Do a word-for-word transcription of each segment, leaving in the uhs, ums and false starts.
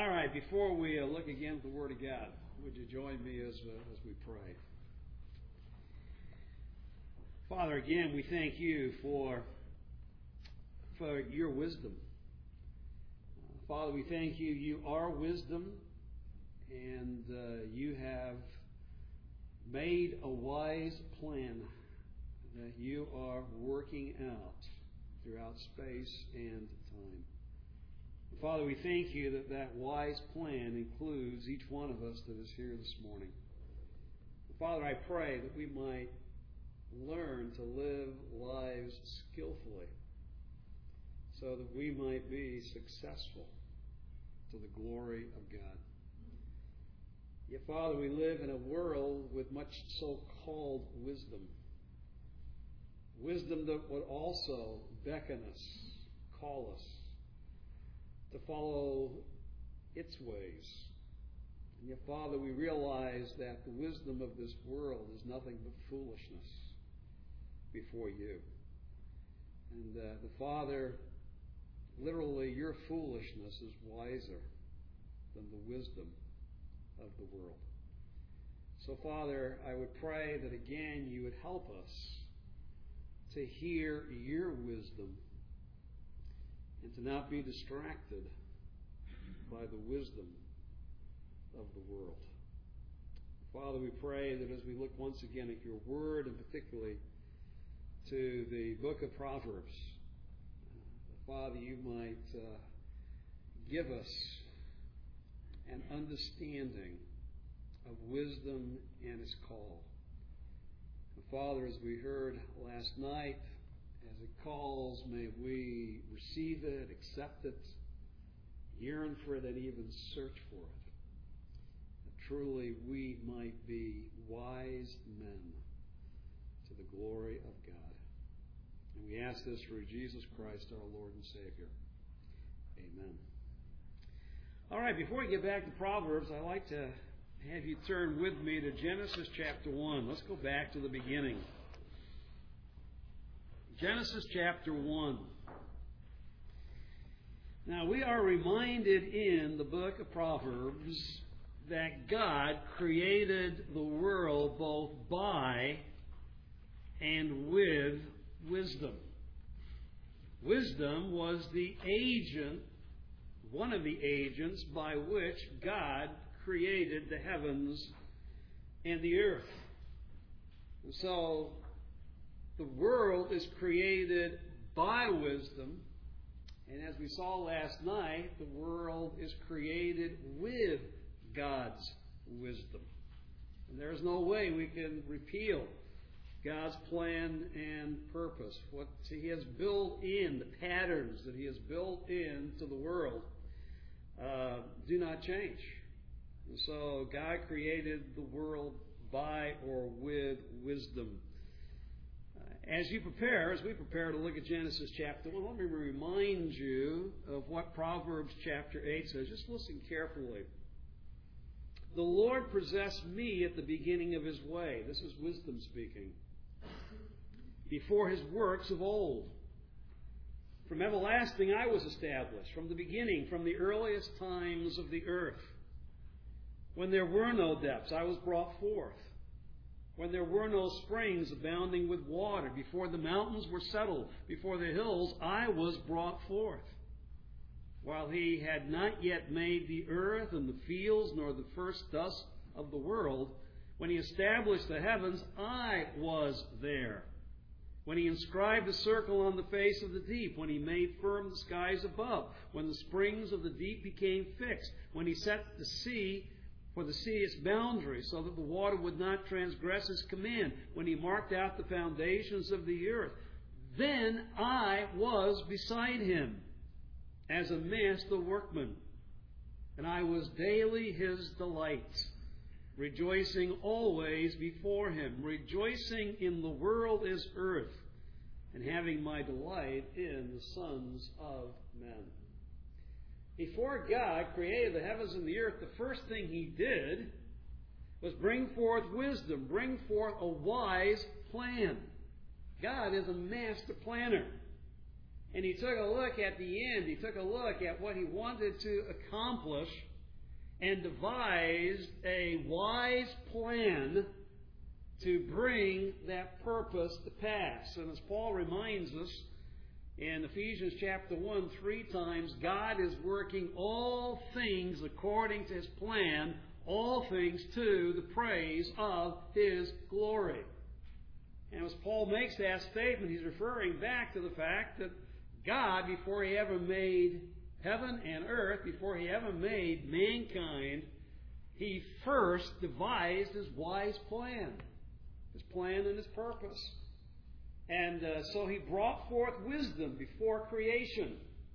All right, before we uh, look again at the Word of God, would you join me as, uh, as we pray? Father, again, we thank you for, for your wisdom. Uh, Father, we thank you. You are wisdom, and uh, you have made a wise plan that you are working out throughout space and time. Father, we thank you that that wise plan includes each one of us that is here this morning. Father, I pray that we might learn to live lives skillfully so that we might be successful to the glory of God. Yet, Father, we live in a world with much so-called wisdom. Wisdom that would also beckon us, call us to follow its ways. And yet, Father, we realize that the wisdom of this world is nothing but foolishness before you. And uh, the Father, literally, your foolishness is wiser than the wisdom of the world. So, Father, I would pray that again you would help us to hear your wisdom and to not be distracted by the wisdom of the world. Father, we pray that as we look once again at your word, and particularly to the book of Proverbs, uh, Father, you might uh, give us an understanding of wisdom and its call. And Father, as we heard last night, as it calls, may we receive it, accept it, yearn for it, and even search for it. That truly we might be wise men to the glory of God. And we ask this through Jesus Christ, our Lord and Savior. Amen. All right, before we get back to Proverbs, I'd like to have you turn with me to Genesis chapter one. Let's go back to the beginning. Genesis chapter one. Now, we are reminded in the book of Proverbs that God created the world both by and with wisdom. Wisdom was the agent, one of the agents by which God created the heavens and the earth. And so, the world is created by wisdom, and as we saw last night, the world is created with God's wisdom. And there's no way we can repeal God's plan and purpose. What He has built in, the patterns that He has built into the world, uh, do not change. And so God created the world by or with wisdom. As you prepare, as we prepare to look at Genesis chapter one, let me remind you of what Proverbs chapter eight says. Just listen carefully. The Lord possessed me at the beginning of His way. This is wisdom speaking. Before His works of old. From everlasting I was established, from the beginning, from the earliest times of the earth. When there were no depths, I was brought forth. When there were no springs abounding with water, before the mountains were settled, before the hills, I was brought forth. While He had not yet made the earth and the fields, nor the first dust of the world, when He established the heavens, I was there. When He inscribed a circle on the face of the deep, when He made firm the skies above, when the springs of the deep became fixed, when He set the sea for the sea its boundary, so that the water would not transgress His command, when He marked out the foundations of the earth. Then I was beside Him as a master workman, and I was daily His delight, rejoicing always before Him, rejoicing in the world as earth, and having my delight in the sons of men. Before God created the heavens and the earth, the first thing He did was bring forth wisdom, bring forth a wise plan. God is a master planner. And He took a look at the end. He took a look at what He wanted to accomplish and devised a wise plan to bring that purpose to pass. And as Paul reminds us in Ephesians chapter one, three times, God is working all things according to His plan, all things to the praise of His glory. And as Paul makes that statement, he's referring back to the fact that God, before He ever made heaven and earth, before He ever made mankind, He first devised His wise plan. His plan and His purpose. And uh, so He brought forth wisdom before creation.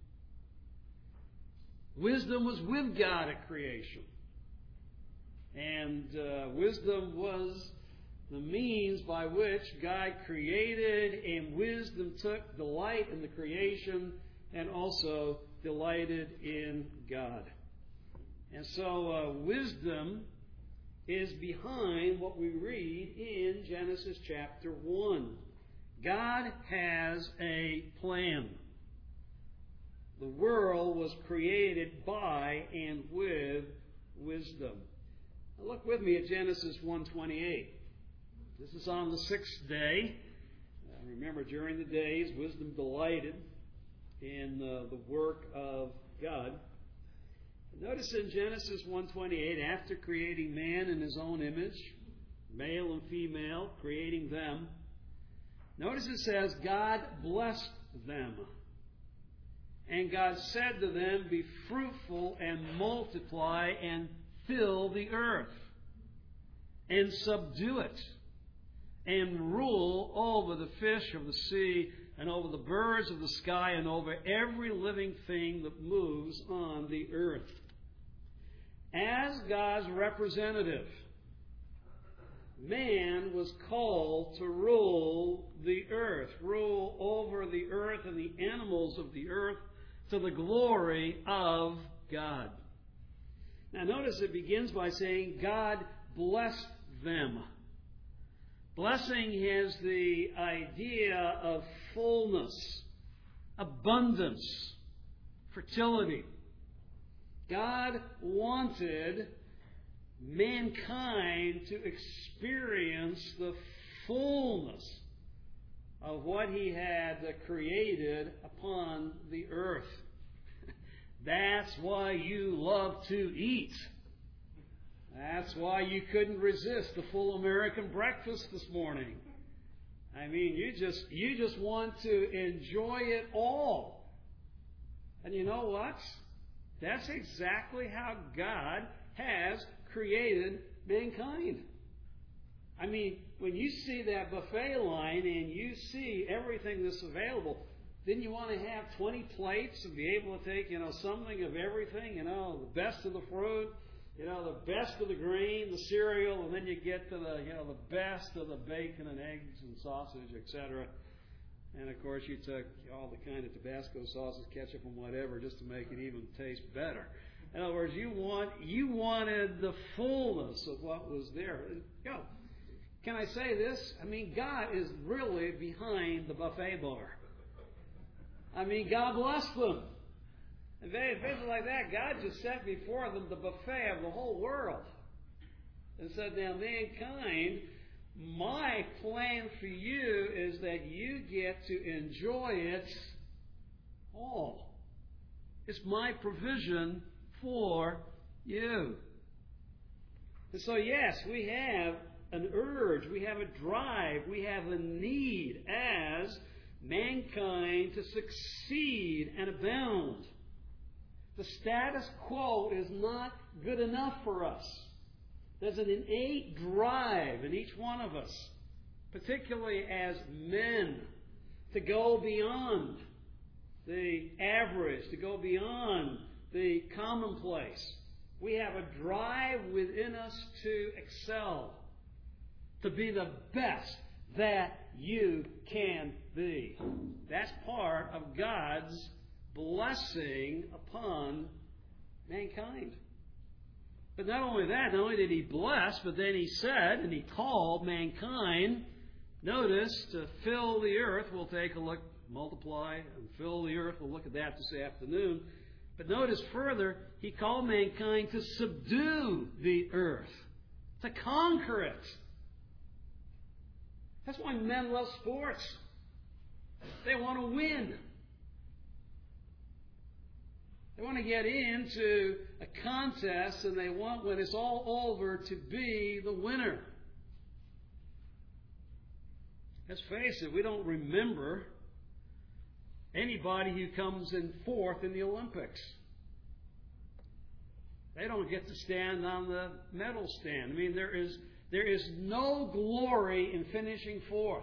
Wisdom was with God at creation. And uh, wisdom was the means by which God created, and wisdom took delight in the creation and also delighted in God. And so uh, wisdom is behind what we read in Genesis chapter one. God has a plan. The world was created by and with wisdom. Now look with me at Genesis one twenty-eight. This is on the sixth day. Uh, remember, during the days, wisdom delighted in uh, the work of God. Notice in Genesis one twenty-eight, after creating man in His own image, male and female, creating them, notice it says, God blessed them. And God said to them, be fruitful and multiply and fill the earth and subdue it and rule over the fish of the sea and over the birds of the sky and over every living thing that moves on the earth. As God's representative, man was called to rule the earth, rule over the earth and the animals of the earth to the glory of God. Now notice it begins by saying God blessed them. Blessing has the idea of fullness, abundance, fertility. God wanted mankind to experience the fullness of what He had created upon the earth. That's why you love to eat. That's why you couldn't resist the full American breakfast this morning. I mean, you just you just want to enjoy it all. And you know what? That's exactly how God has created mankind. I mean, when you see that buffet line and you see everything that's available, then you want to have twenty plates and be able to take, you know, something of everything, you know, the best of the fruit, you know, the best of the grain, the cereal, and then you get to the, you know, the best of the bacon and eggs and sausage, et cetera. And of course, you took all the kind of Tabasco sauces, ketchup, and whatever, just to make it even taste better. In other words, you want you wanted the fullness of what was there. You know, can I say this? I mean, God is really behind the buffet bar. I mean, God bless them. And things like that, God just set before them the buffet of the whole world. And said, now, mankind, my plan for you is that you get to enjoy it all. It's my provision for you. And so, yes, we have an urge, we have a drive, we have a need as mankind to succeed and abound. The status quo is not good enough for us. There's an innate drive in each one of us, particularly as men, to go beyond the average, to go beyond the commonplace. We have a drive within us to excel, to be the best that you can be. That's part of God's blessing upon mankind. But not only that, not only did He bless, but then He said, and He called mankind, notice, to fill the earth. We'll take a look multiply and fill the earth. We'll look at that this afternoon. But notice further, He called mankind to subdue the earth, to conquer it. That's why men love sports. They want to win. They want to get into a contest, and they want, when it's all over, to be the winner. Let's face it, we don't remember anybody who comes in fourth in the Olympics. They don't get to stand on the medal stand. I mean, there is there is no glory in finishing fourth.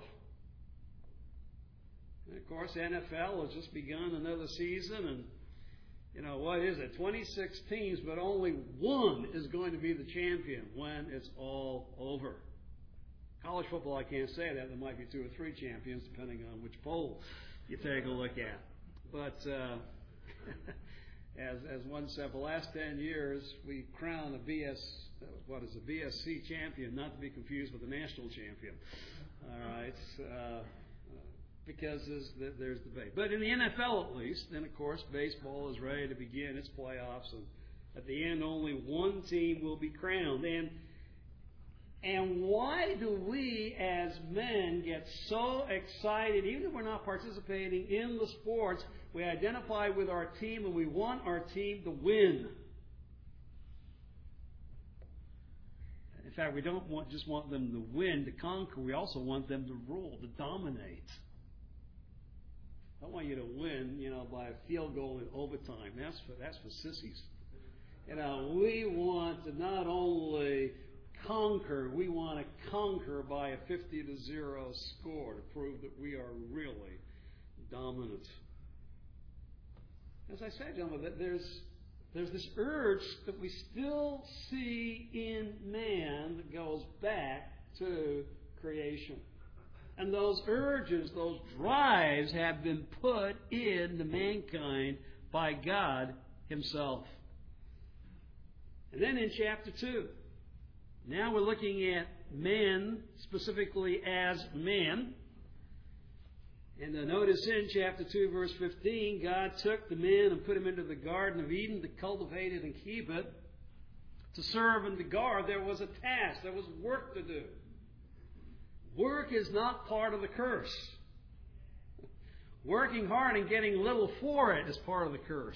And of course, N F L has just begun another season, and you know, what is it? twenty-six teams, but only one is going to be the champion when it's all over. College football, I can't say that. There might be two or three champions, depending on which poll you take a look at. But uh, as as one said, for the last ten years, we crown a B S, what is a B S C champion, not to be confused with the national champion. All right, uh, because there's, there's debate. But in the N F L, at least, then of course, baseball is ready to begin its playoffs, and at the end, only one team will be crowned. And And why do we as men get so excited, even if we're not participating in the sports, we identify with our team and we want our team to win? In fact, we don't want, just want them to win, to conquer. We also want them to rule, to dominate. I don't want you to win, you know, by a field goal in overtime. That's for, that's for sissies. You know, we want to not only conquer, we want to conquer by a fifty to zero score to prove that we are really dominant. As I said, gentlemen, that there's there's this urge that we still see in man that goes back to creation. And those urges, those drives have been put into mankind by God Himself. And then in chapter two, now we're looking at men, specifically as man. And uh, notice in chapter two, verse fifteen, God took the man and put him into the Garden of Eden to cultivate it and keep it, to serve and to guard. There was a task. There was work to do. Work is not part of the curse. Working hard and getting little for it is part of the curse.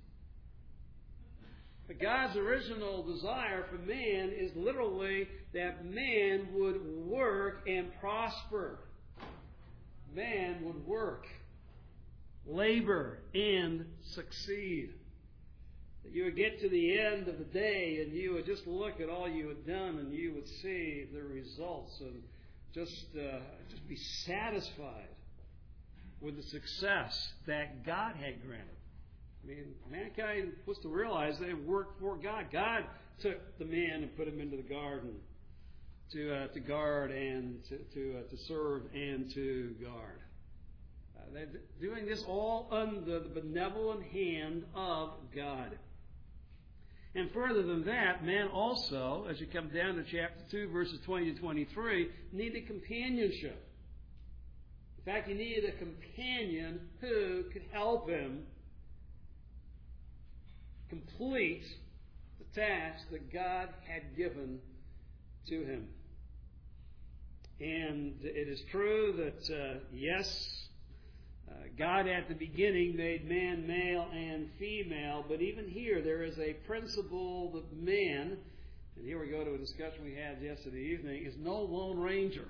But God's original desire for man is literally that man would work and prosper. Man would work, labor, and succeed. That you would get to the end of the day and you would just look at all you had done and you would see the results and just, uh, just be satisfied with the success that God had granted. I mean, mankind was to realize they worked for God. God took the man and put him into the garden to uh, to guard and to to, uh, to serve and to guard. Uh, they're doing this all under the benevolent hand of God. And further than that, man also, as you come down to chapter two, verses twenty to twenty-three, needed companionship. In fact, he needed a companion who could help him complete the task that God had given to him. And it is true that, uh, yes, uh, God at the beginning made man male and female, but even here there is a principle that man, and here we go to a discussion we had yesterday evening, is no lone ranger.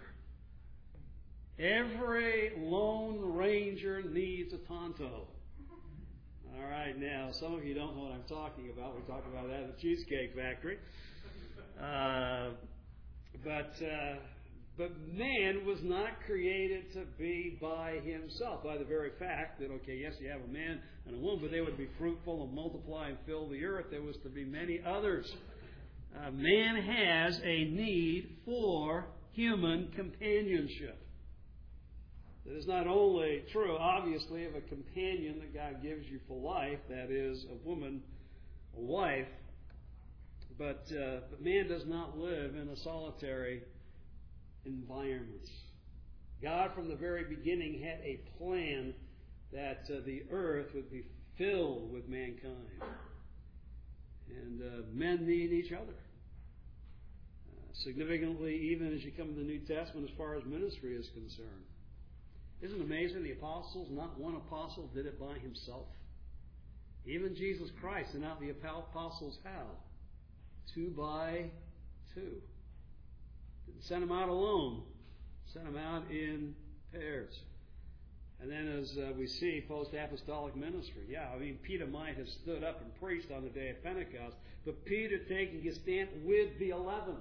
Every lone ranger needs a Tonto. All right, now, some of you don't know what I'm talking about. We talked about that at the Cheesecake Factory. Uh, but uh, but man was not created to be by himself, by the very fact that, okay, yes, you have a man and a woman, but they would be fruitful and multiply and fill the earth. There was to be many others. Uh, man has a need for human companionship. That is not only true, obviously, of a companion that God gives you for life, that is, a woman, a wife, but, uh, but man does not live in a solitary environment. God from the very beginning had a plan that uh, the earth would be filled with mankind. And uh, men need each other. Uh, significantly, even as you come to the New Testament, as far as ministry is concerned. Isn't it amazing the apostles, not one apostle did it by himself? Even Jesus Christ sent out the apostles how? Two by two. Didn't send them out alone. Sent them out in pairs. And then as uh, we see post-apostolic ministry, yeah, I mean, Peter might have stood up and preached on the day of Pentecost, but Peter taking his stand with the eleven.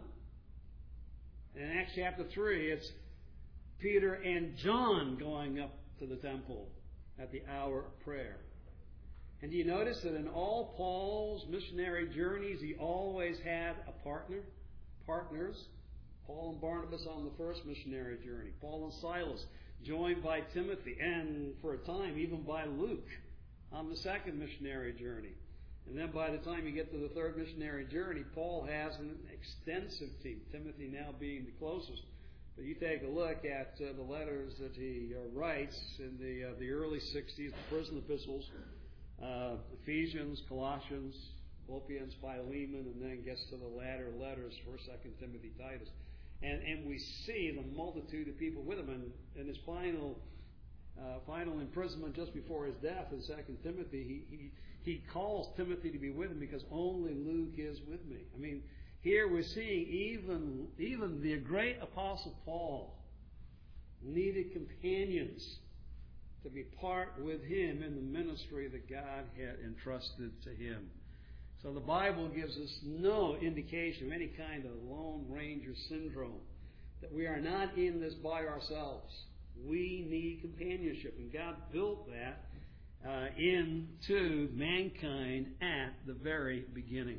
And in Acts chapter three, it's Peter and John going up to the temple at the hour of prayer. And do you notice that in all Paul's missionary journeys, he always had a partner, partners? Paul and Barnabas on the first missionary journey. Paul and Silas joined by Timothy, and for a time even by Luke on the second missionary journey. And then by the time you get to the third missionary journey, Paul has an extensive team, Timothy now being the closest. But you take a look at uh, the letters that he uh, writes in the uh, the early sixties, the prison epistles, uh, Ephesians, Colossians, Philippians, Philemon, and then gets to the latter letters, First, Second Timothy, Titus. And and we see the multitude of people with him. And in his final uh, final imprisonment just before his death in Second Timothy, he, he, he calls Timothy to be with him because only Luke is with me. I mean, here we're seeing even, even the great Apostle Paul needed companions to be part with him in the ministry that God had entrusted to him. So the Bible gives us no indication of any kind of Lone Ranger syndrome, that we are not in this by ourselves. We need companionship, and God built that uh, into mankind at the very beginning.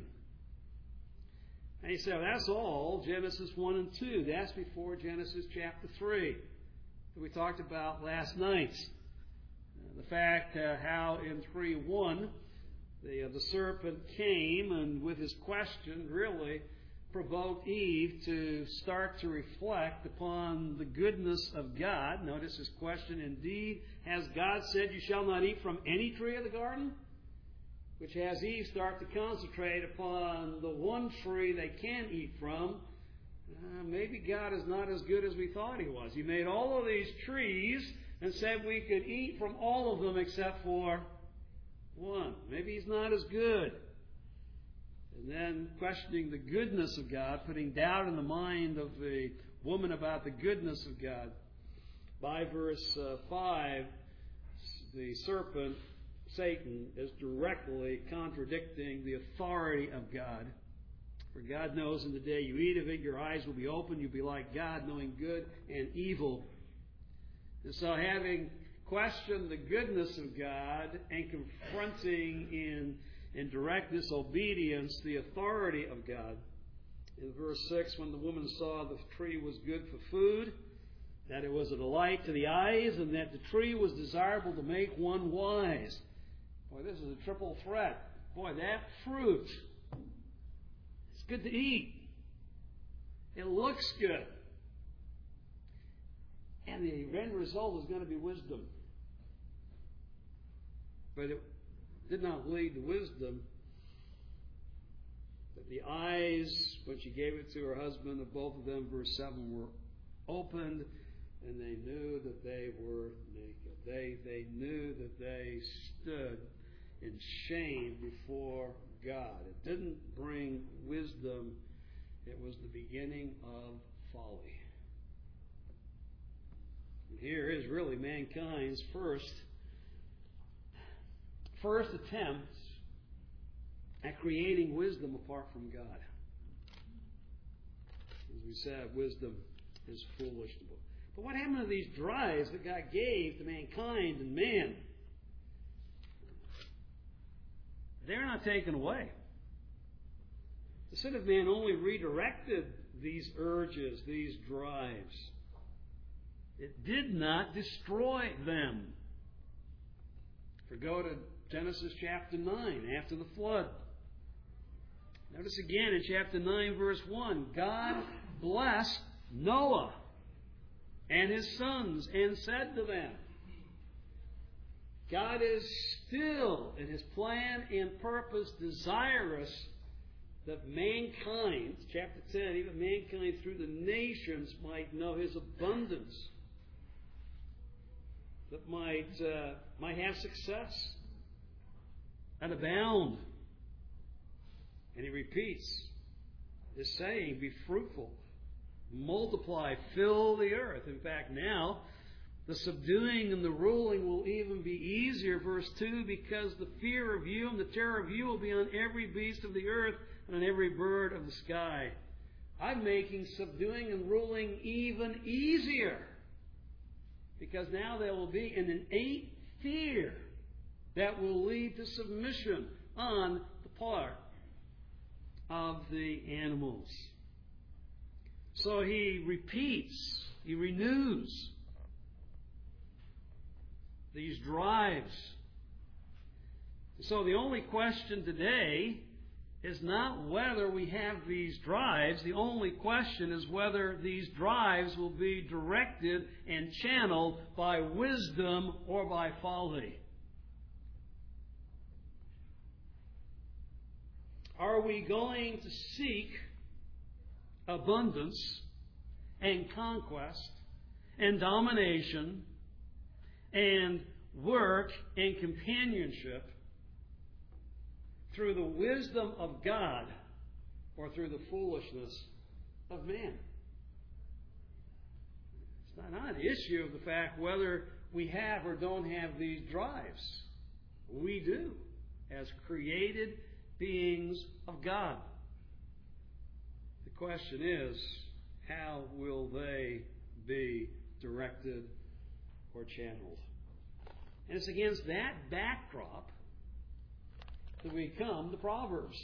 And you say, well, that's all Genesis one and two. That's before Genesis chapter three that we talked about last night. Uh, the fact uh, how in three one the, uh, the serpent came and with his question really provoked Eve to start to reflect upon the goodness of God. Notice his question, indeed, has God said you shall not eat from any tree of the garden? Which has Eve start to concentrate upon the one tree they can eat from. Uh, maybe God is not as good as we thought He was. He made all of these trees and said we could eat from all of them except for one. Maybe He's not as good. And then questioning the goodness of God, putting doubt in the mind of the woman about the goodness of God. By verse uh, five, the serpent, Satan, is directly contradicting the authority of God. For God knows in the day you eat of it, your eyes will be opened, you'll be like God, knowing good and evil. And so having questioned the goodness of God and confronting in, in direct disobedience the authority of God, in verse six, when the woman saw the tree was good for food, that it was a delight to the eyes, and that the tree was desirable to make one wise. Boy, this is a triple threat. Boy, that fruit, it's good to eat. It looks good. And the end result is going to be wisdom. But it did not lead to wisdom. But the eyes, when she gave it to her husband, of both of them, verse seven, were opened, and they knew that they were naked. They, they knew that they stood in shame before God. It didn't bring wisdom. It was the beginning of folly. And here is really mankind's first, first attempt at creating wisdom apart from God. As we said, wisdom is foolish. But what happened to these drives that God gave to mankind and man? They're not taken away. The sin of man only redirected these urges, these drives. It did not destroy them. For go to Genesis chapter nine, after the flood. Notice again in chapter nine, verse one, God blessed Noah and his sons, and said to them, God is still in his plan and purpose desirous that mankind, chapter ten, even mankind through the nations might know his abundance, that might, uh, might have success and abound. And he repeats this saying, be fruitful, multiply, fill the earth. In fact, now, the subduing and the ruling will even be easier, verse two, because the fear of you and the terror of you will be on every beast of the earth and on every bird of the sky. I'm making subduing and ruling even easier, because now there will be an innate fear that will lead to submission on the part of the animals. So he repeats, he renews these drives. So the only question today is not whether we have these drives. The only question is whether these drives will be directed and channeled by wisdom or by folly. Are we going to seek abundance and conquest and domination and work and companionship through the wisdom of God or through the foolishness of man? It's not, not an issue of the fact whether we have or don't have these drives. We do, as created beings of God. The question is, how will they be directed or channeled? And it's against that backdrop that we come to Proverbs.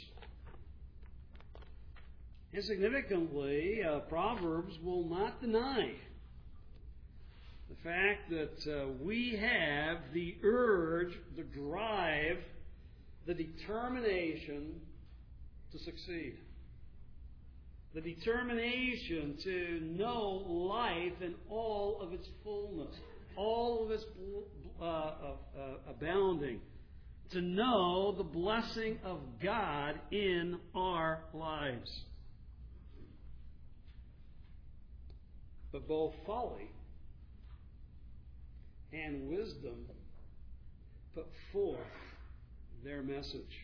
And significantly, uh, Proverbs will not deny the fact that uh, we have the urge, the drive, the determination to succeed. The determination to know life in all of its fullness, all of its uh, uh, abounding. To know the blessing of God in our lives. But both folly and wisdom put forth their message.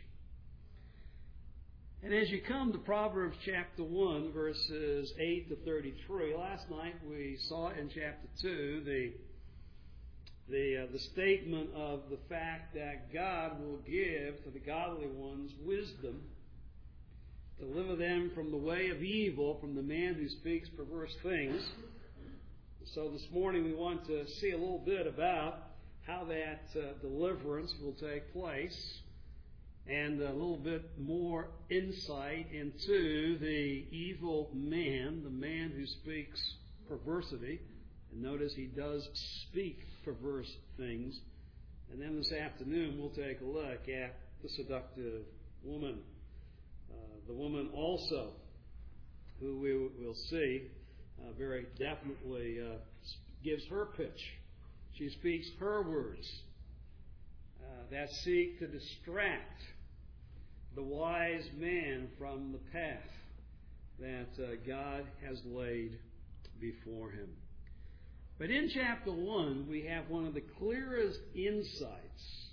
And as you come to Proverbs chapter one, verses eight to thirty-three, last night we saw in chapter two the the uh, the statement of the fact that God will give to the godly ones wisdom, deliver them from the way of evil, from the man who speaks perverse things. So this morning we want to see a little bit about how that uh, deliverance will take place, and a little bit more insight into the evil man, the man who speaks perversity. And notice he does speak perverse things. And then this afternoon we'll take a look at the seductive woman. Uh, the woman also, who we will see uh, very definitely uh, gives her pitch. She speaks her words uh, that seek to distract the wise man from the path that uh, God has laid before him. But in chapter one, we have one of the clearest insights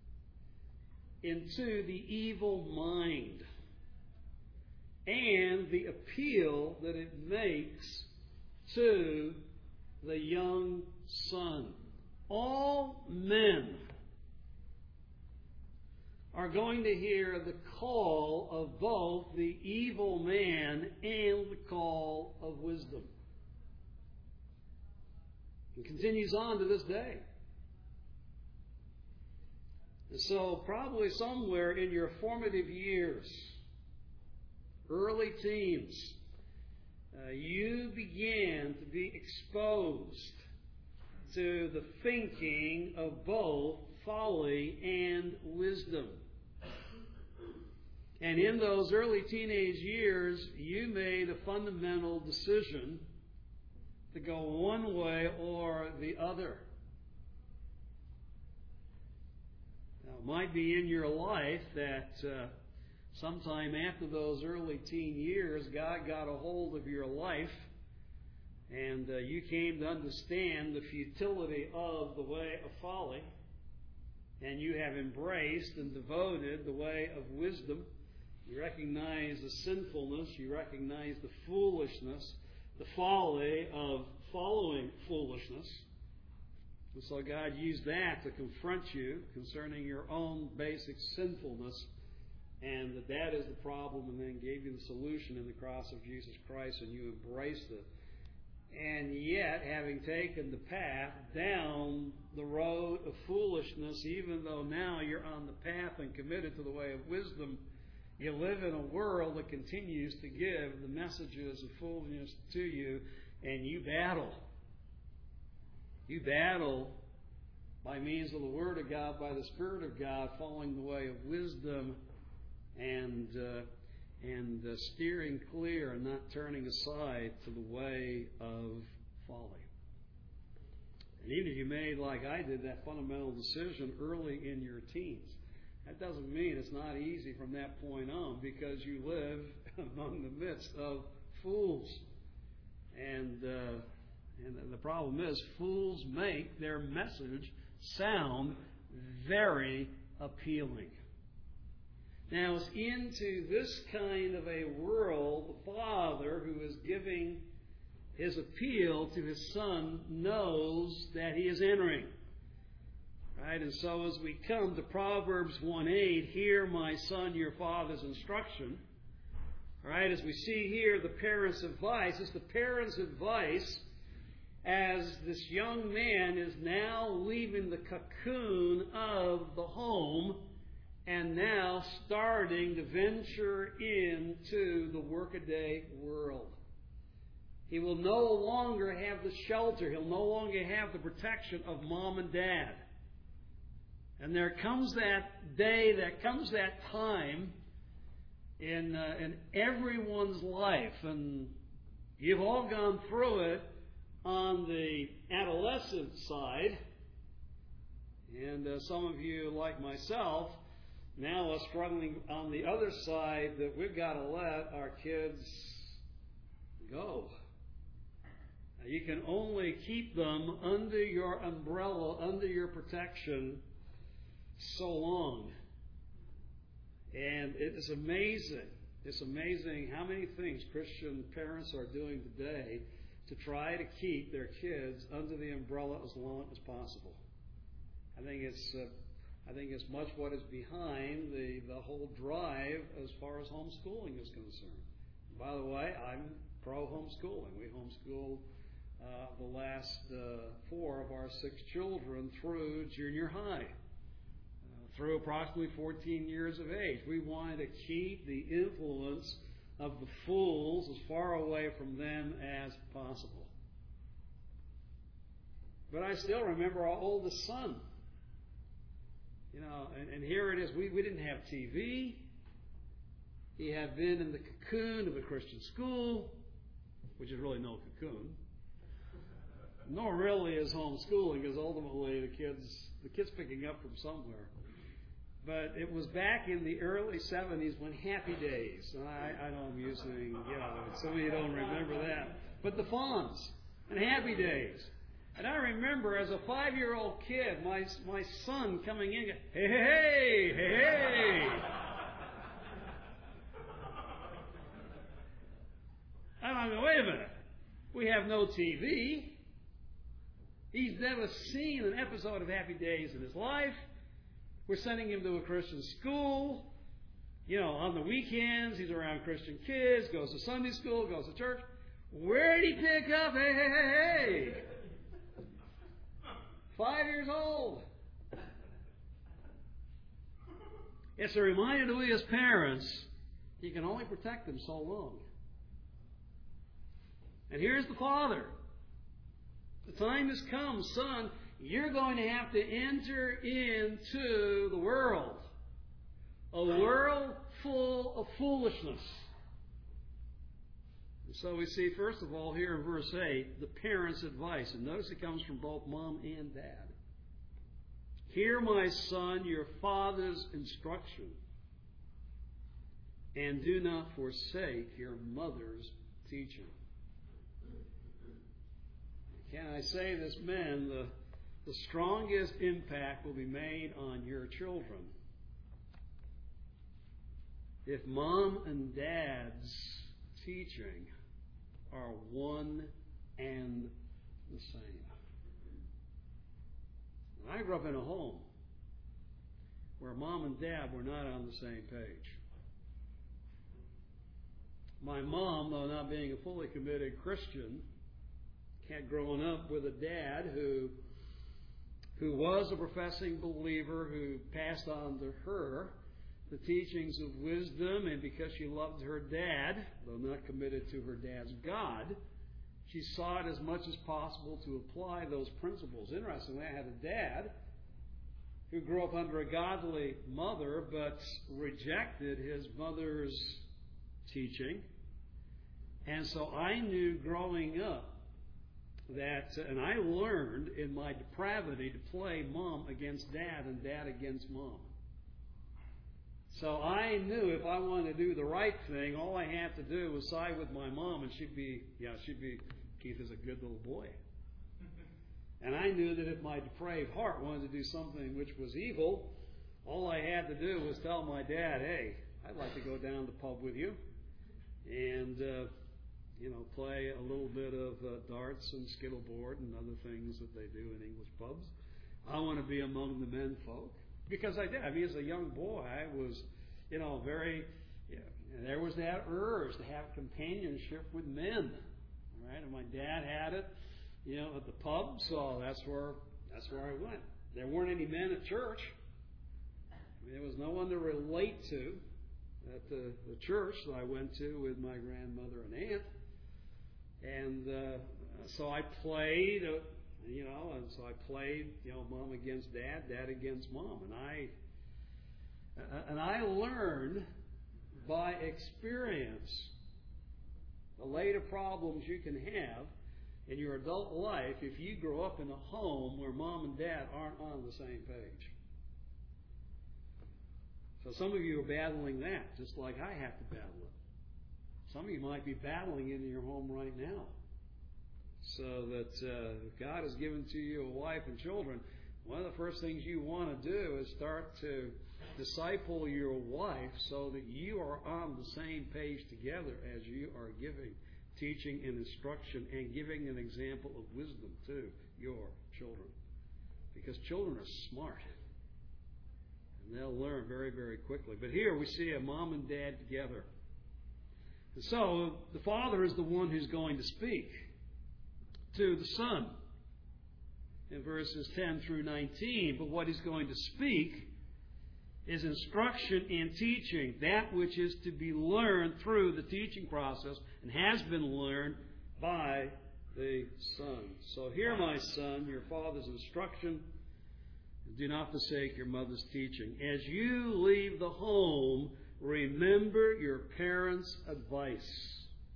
into the evil mind and the appeal that it makes to the young son. All men are going to hear the call of both the evil man and the call of wisdom. It continues on to this day. And so probably somewhere in your formative years, early teens, uh, you began to be exposed to the thinking of both folly and wisdom. And in those early teenage years, you made a fundamental decision to go one way or the other. Now, it might be in your life that uh, sometime after those early teen years, God got a hold of your life, and uh, you came to understand the futility of the way of folly, and you have embraced and devoted the way of wisdom. You recognize the sinfulness, you recognize the foolishness, the folly of following foolishness. And so God used that to confront you concerning your own basic sinfulness, and that that is the problem, and then gave you the solution in the cross of Jesus Christ, and you embraced it. And yet, having taken the path down the road of foolishness, even though now you're on the path and committed to the way of wisdom, you live in a world that continues to give the messages of foolishness to you, and you battle. You battle by means of the Word of God, by the Spirit of God, following the way of wisdom and uh, and uh, steering clear and not turning aside to the way of folly. And even if you made, like I did, that fundamental decision early in your teens, that doesn't mean it's not easy from that point on, because you live among the midst of fools. And uh, and the problem is, fools make their message sound very appealing. Now, it's into this kind of a world, the Father, who is giving his appeal to his Son, knows that he is entering. Right? And so as we come to Proverbs one eight, hear, my son, your father's instruction. Right? As we see here, the parents' advice. It's the parents' advice as this young man is now leaving the cocoon of the home and now starting to venture into the workaday world. He will no longer have the shelter. He'll no longer have the protection of mom and dad. And there comes that day, there comes that time in uh, in everyone's life, and you've all gone through it on the adolescent side, and uh, some of you, like myself, now are struggling on the other side, that we've got to let our kids go. Now, you can only keep them under your umbrella, under your protection, so long. And it is amazing. It's amazing how many things Christian parents are doing today to try to keep their kids under the umbrella as long as possible. I think it's uh, I think it's much what is behind the, the whole drive as far as homeschooling is concerned. By the way, I'm pro homeschooling. We homeschooled uh, the last uh, four of our six children through junior high, uh, through approximately fourteen years of age. We wanted to keep the influence of the fools as far away from them as possible. But I still remember our oldest son. You know, and, and here it is. We, we didn't have T V. He had been in the cocoon of a Christian school, which is really no cocoon. Nor really is homeschooling, because ultimately the kids the kids picking up from somewhere. But it was back in the early seventies when Happy Days, and I, I know I'm using, you know, some of you don't remember that, but the Fonz and Happy Days. And I remember as a five-year-old kid, my my son coming in, hey, hey, hey, hey, hey. And I go, wait a minute. We have no T V. He's never seen an episode of Happy Days in his life. We're sending him to a Christian school. You know, on the weekends, he's around Christian kids, goes to Sunday school, goes to church. Where did he pick up? Hey, hey, hey, hey. Five years old. It's a reminder to we as parents, you can only protect them so long. And here's the father. The time has come, son, you're going to have to enter into the world. A world full of foolishness. So we see, first of all, here in verse eight, the parents' advice. And notice it comes from both mom and dad. Hear, my son, your father's instruction, and do not forsake your mother's teaching. Can I say this, men, the, the strongest impact will be made on your children if mom and dad's teaching are one and the same. I grew up in a home where mom and dad were not on the same page. My mom, though not being a fully committed Christian, had grown up with a dad who who was a professing believer, who passed on to her the teachings of wisdom, and because she loved her dad, though not committed to her dad's God, she sought as much as possible to apply those principles. Interestingly, I had a dad who grew up under a godly mother, but rejected his mother's teaching. And so I knew growing up that, and I learned in my depravity to play mom against dad and dad against mom. So I knew if I wanted to do the right thing, all I had to do was side with my mom, and she'd be, yeah, she'd be, Keith is a good little boy. And I knew that if my depraved heart wanted to do something which was evil, all I had to do was tell my dad, hey, I'd like to go down to the pub with you and, uh, you know, play a little bit of uh, darts and skittleboard and other things that they do in English pubs. I want to be among the men folk. Because I did. I mean, as a young boy, I was, you know, very, you know, and there was that urge to have companionship with men. Right? And my dad had it, you know, at the pub, so that's where that's where I went. There weren't any men at church. I mean, there was no one to relate to at the, the church that I went to with my grandmother and aunt. And uh, so I played, uh, you know, and so I played, you know, mom against dad, dad against mom. And I, and I learned by experience the later problems you can have in your adult life if you grow up in a home where mom and dad aren't on the same page. So some of you are battling that, just like I have to battle it. Some of you might be battling in your home right now. So that uh, if God has given to you a wife and children, one of the first things you want to do is start to disciple your wife so that you are on the same page together as you are giving teaching and instruction and giving an example of wisdom to your children. Because children are smart. And they'll learn very, very quickly. But here we see a mom and dad together. And so the father is the one who's going to speak to the son in verses ten through nineteen. But what he's going to speak is instruction and teaching, that which is to be learned through the teaching process and has been learned by the son. So hear, my son, your father's instruction. Do not forsake your mother's teaching. As you leave the home, remember your parents' advice.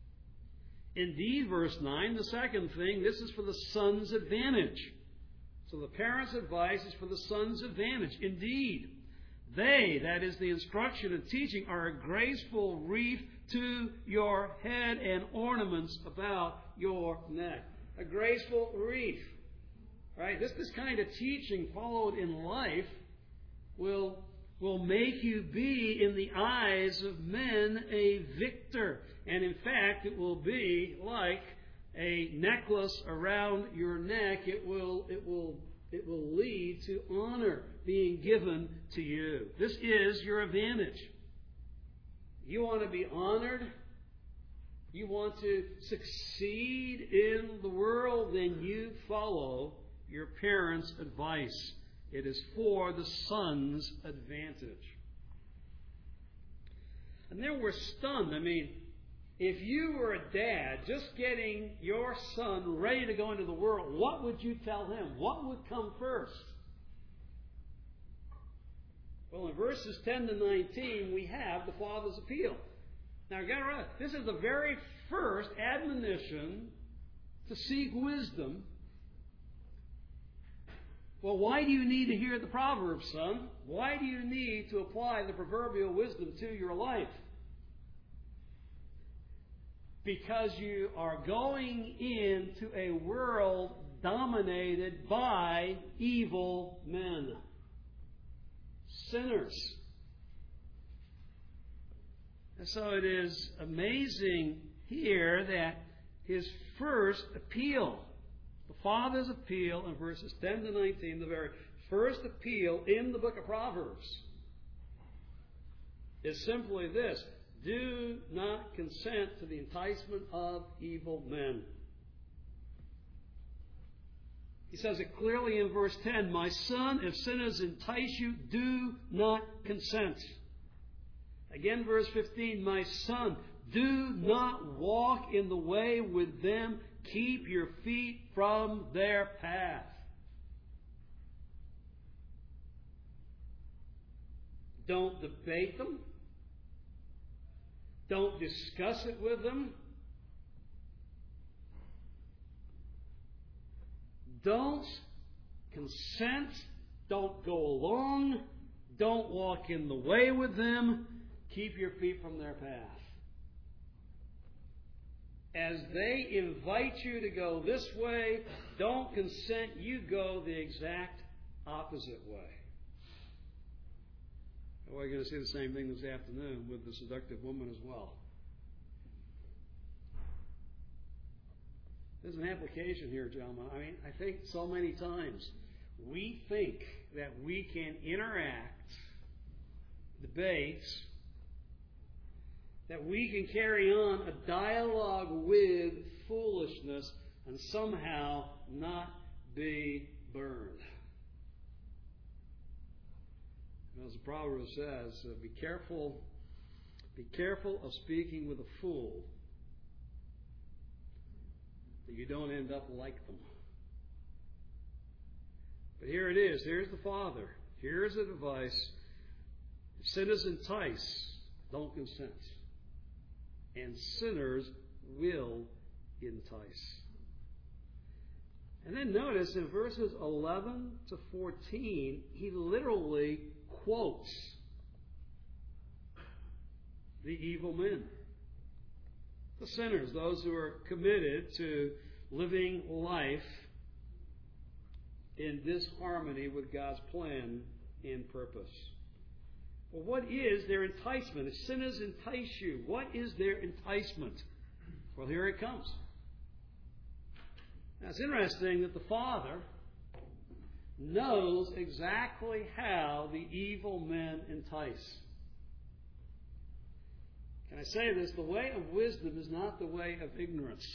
Indeed, verse nine, the second thing, this is for the son's advantage. So the parents' advice is for the son's advantage. Indeed, they, that is the instruction and teaching, are a graceful wreath to your head and ornaments about your neck. A graceful wreath. Right? This, this kind of teaching followed in life will, will make you be, in the eyes of men, a victor. And in fact, it will be like a necklace around your neck. It will, it will, it will lead to honor being given to you. This is your advantage. You want to be honored? You want to succeed in the world? Then you follow your parents' advice. It is for the son's advantage. And then we're stunned. I mean, if you were a dad just getting your son ready to go into the world, what would you tell him? What would come first? Well, in verses ten to nineteen, we have the father's appeal. Now, get it right. This is the very first admonition to seek wisdom. Well, why do you need to hear the Proverbs, son? Why do you need to apply the proverbial wisdom to your life? Because you are going into a world dominated by evil men, sinners. And so it is amazing here that his first appeal, the Father's appeal in verses ten to nineteen, the very first appeal in the book of Proverbs, is simply this: do not consent to the enticement of evil men. He says it clearly in verse ten, my son, if sinners entice you, do not consent. Again, verse fifteen, my son, do not walk in the way with them. Keep your feet from their path. Don't debate them. Don't discuss it with them. Don't consent. Don't go along. Don't walk in the way with them. Keep your feet from their path. As they invite you to go this way, don't consent. You go the exact opposite way. We're going to see the same thing this afternoon with the seductive woman as well. There's an application here, gentlemen. I mean, I think so many times we think that we can interact, debate, that we can carry on a dialogue with foolishness and somehow not be burned. As the proverb says, uh, be careful, be careful of speaking with a fool, that you don't end up like them. But here it is. Here's the Father. Here's the advice. If sinners entice, don't consent. And sinners will entice. And then notice in verses eleven to fourteen, he literally quotes the evil men, the sinners, those who are committed to living life in disharmony with God's plan and purpose. Well, what is their enticement? If sinners entice you, what is their enticement? Well, here it comes. Now, it's interesting that the Father knows exactly how the evil men entice. Can I say this? The way of wisdom is not the way of ignorance.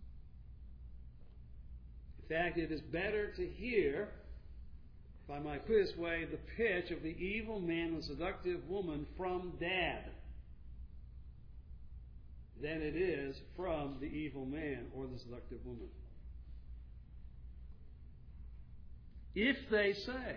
In fact, it is better to hear, if I might put it this way, the pitch of the evil man and seductive woman from Dad than it is from the evil man or the seductive woman. If they say,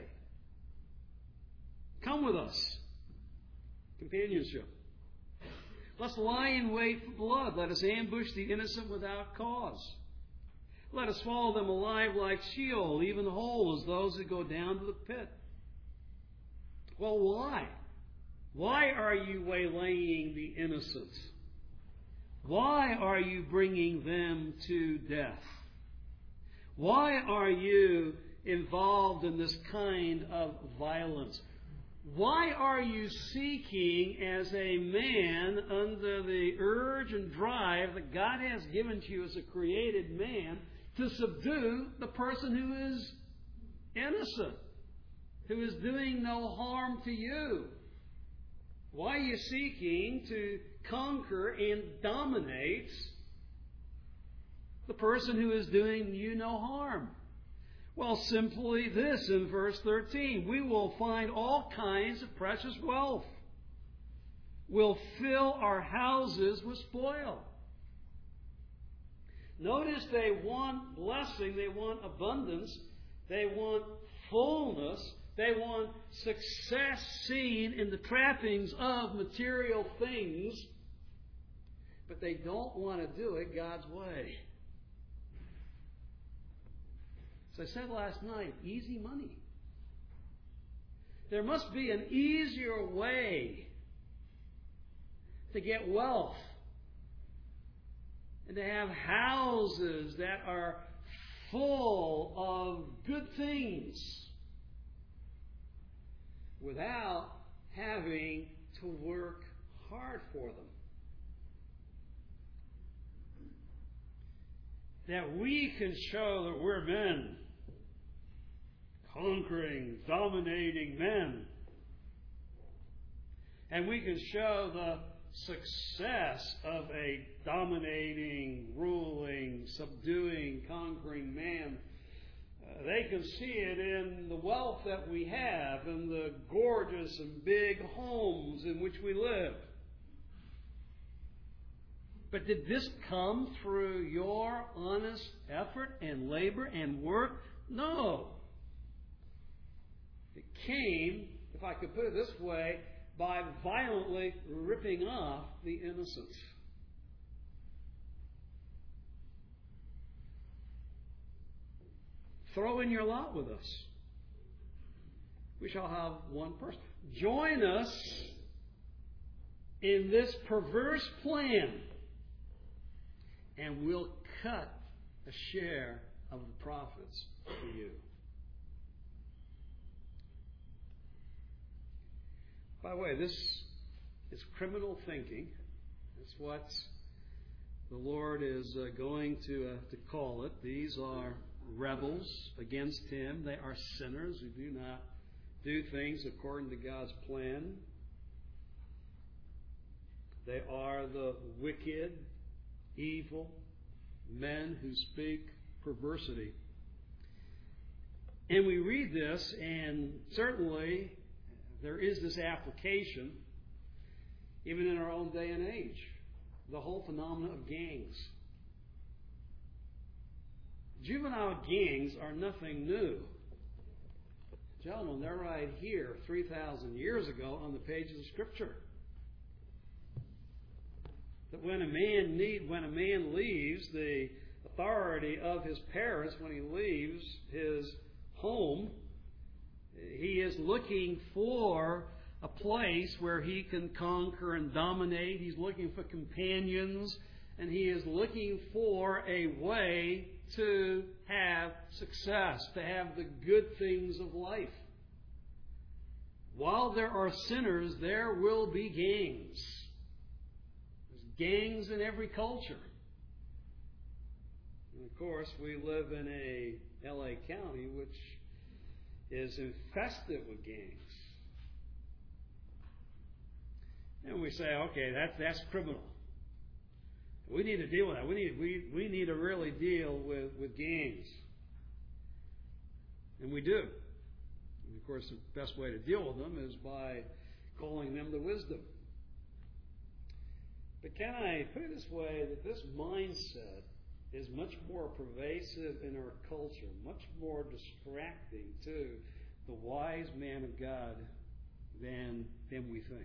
come with us, companionship. Let's lie in wait for blood. Let us ambush the innocent without cause. Let us follow them alive like Sheol, even whole as those that go down to the pit. Well, why? Why are you waylaying the innocent? Why are you bringing them to death? Why are you involved in this kind of violence? Why are you seeking as a man under the urge and drive that God has given to you as a created man to subdue the person who is innocent, who is doing no harm to you? Why are you seeking to conquer and dominate the person who is doing you no harm? Well, simply this in verse thirteen. We will find all kinds of precious wealth. We'll fill our houses with spoil. Notice they want blessing, they want abundance, they want fullness, they want success seen in the trappings of material things. but they don't want to do it God's way. As I said last night, easy money. There must be an easier way to get wealth and to have houses that are full of good things without having to work hard for them. That we can show that we're men, conquering, dominating men. And we can show the success of a dominating, ruling, subduing, conquering man. Uh, they can see it in the wealth that we have, in the gorgeous and big homes in which we live. But did this come through your honest effort and labor and work? No. It came, if I could put it this way, by violently ripping off the innocent. Throw in your lot with us. We shall have one person. Join us in this perverse plan, and we'll cut a share of the profits for you. By the way, this is criminal thinking. That's what the Lord is uh, going to uh, to call it. These are rebels against Him. They are sinners who do not do things according to God's plan. They are the wicked, evil men who speak perversity. And we read this, and certainly there is this application, even in our own day and age, the whole phenomenon of gangs. Juvenile gangs are nothing new. Gentlemen, they're right here three thousand years ago on the pages of Scripture. That when a man need, when a man leaves the authority of his parents, when he leaves his home, he is looking for a place where he can conquer and dominate. He's looking for companions, and he is looking for a way to have success, to have the good things of life. While there are sinners, there will be gangs. There's gangs in every culture. And of course, we live in a L A County which is infested with gangs. And we say, okay, that's that's criminal. We need to deal with that. We need we, we need to really deal with, with gangs. And we do. And of course, the best way to deal with them is by calling them to wisdom. But can I put it this way, that this mindset is much more pervasive in our culture, much more distracting to the wise man of God than, than we think.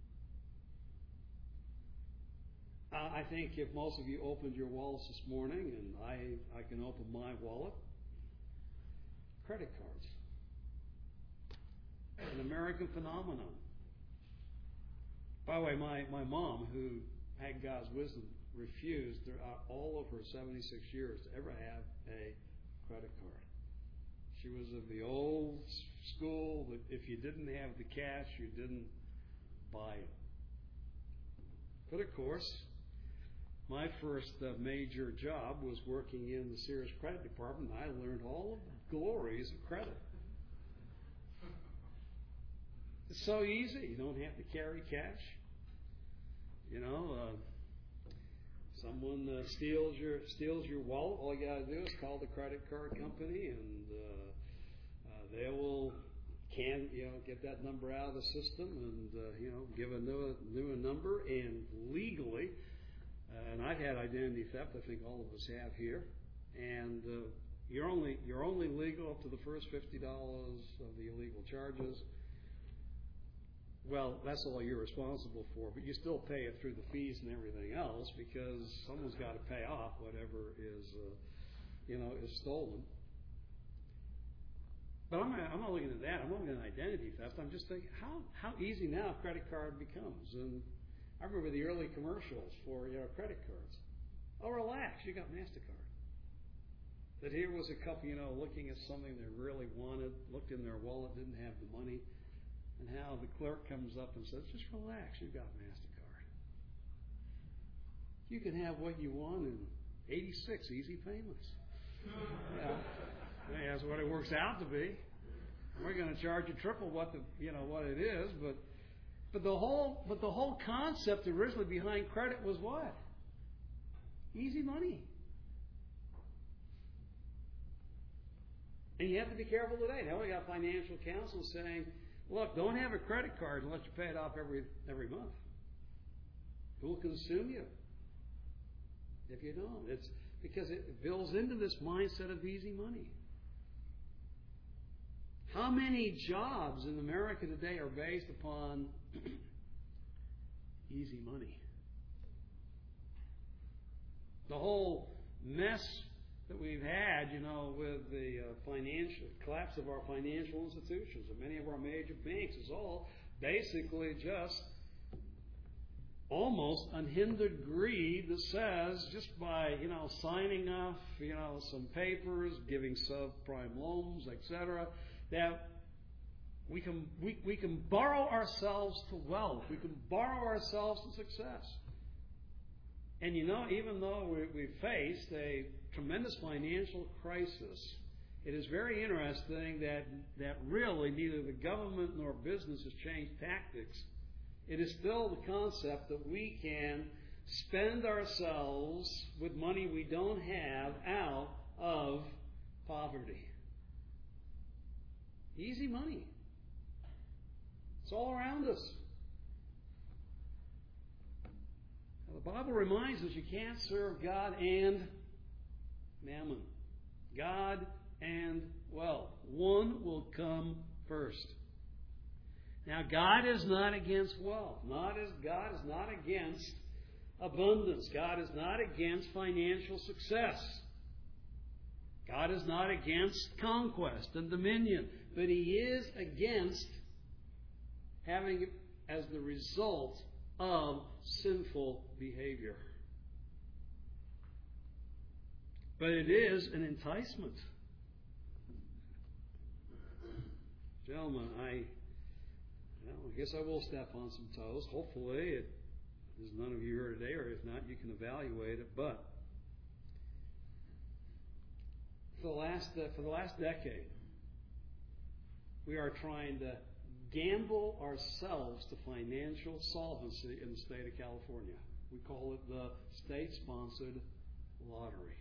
Uh, I think if most of you opened your wallets this morning, and I, I can open my wallet, credit cards. An American phenomenon. By the way, my, my mom, who had God's wisdom, refused throughout all of her seventy-six years to ever have a credit card. She was of the old school that if you didn't have the cash, you didn't buy it. But of course, my first uh, major job was working in the Sears credit department. I learned all of the glories of credit. It's so easy. You don't have to carry cash. You know, uh, someone uh, steals your steals your wallet. All you got to do is call the credit card company, and uh, uh, they will can you know get that number out of the system and uh, you know give a new new number, and legally. Uh, and I've had identity theft. I think all of us have here, and uh, you're only you're only legal up to the first fifty dollars of the illegal charges. well, that's all you're responsible for, but you still pay it through the fees and everything else because someone's got to pay off whatever is, uh, you know, is stolen. But I'm not, I'm not looking at that. I'm not looking at identity theft. I'm just thinking how how easy now a credit card becomes. And I remember the early commercials for, you know, credit cards. Oh, relax, you got MasterCard. That here was a couple, you know, looking at something they really wanted, looked in their wallet, didn't have the money, and how the clerk comes up and says, just relax, you've got MasterCard. You can have what you want in eighty-six easy payments. Yeah. Yeah, that's what it works out to be. We're going to charge you triple what the you know what it is, but but the whole but the whole concept originally behind credit was what? Easy money. And you have to be careful today. Now we got financial counsel saying, look, don't have a credit card unless you pay it off every every month. It will consume you if you don't. It's because it builds into this mindset of easy money. How many jobs in America today are based upon easy money? The whole mess that we've had, you know, with the uh, financial collapse of our financial institutions and many of our major banks is all basically just almost unhindered greed that says just by, you know, signing off, you know, some papers, giving subprime loans, et cetera, that we can we, we can borrow ourselves to wealth. We can borrow ourselves to success. And you know, even though we, we faced a tremendous financial crisis, it is very interesting that, that really neither the government nor business has changed tactics. It is still the concept that we can spend ourselves with money we don't have out of poverty. Easy money. It's all around us. Now, the Bible reminds us you can't serve God and mammon. God and wealth. One will come first. Now, God is not against wealth. Not as God is not against abundance. God is not against financial success. God is not against conquest and dominion. But He is against having it as the result of sinful behavior. But it is an enticement. Gentlemen, I, well, I guess I will step on some toes. Hopefully, it, there's none of you here today, or if not, you can evaluate it. But for the last uh, for the last decade, we are trying to gamble ourselves to financial solvency in the state of California. We call it the state-sponsored lottery.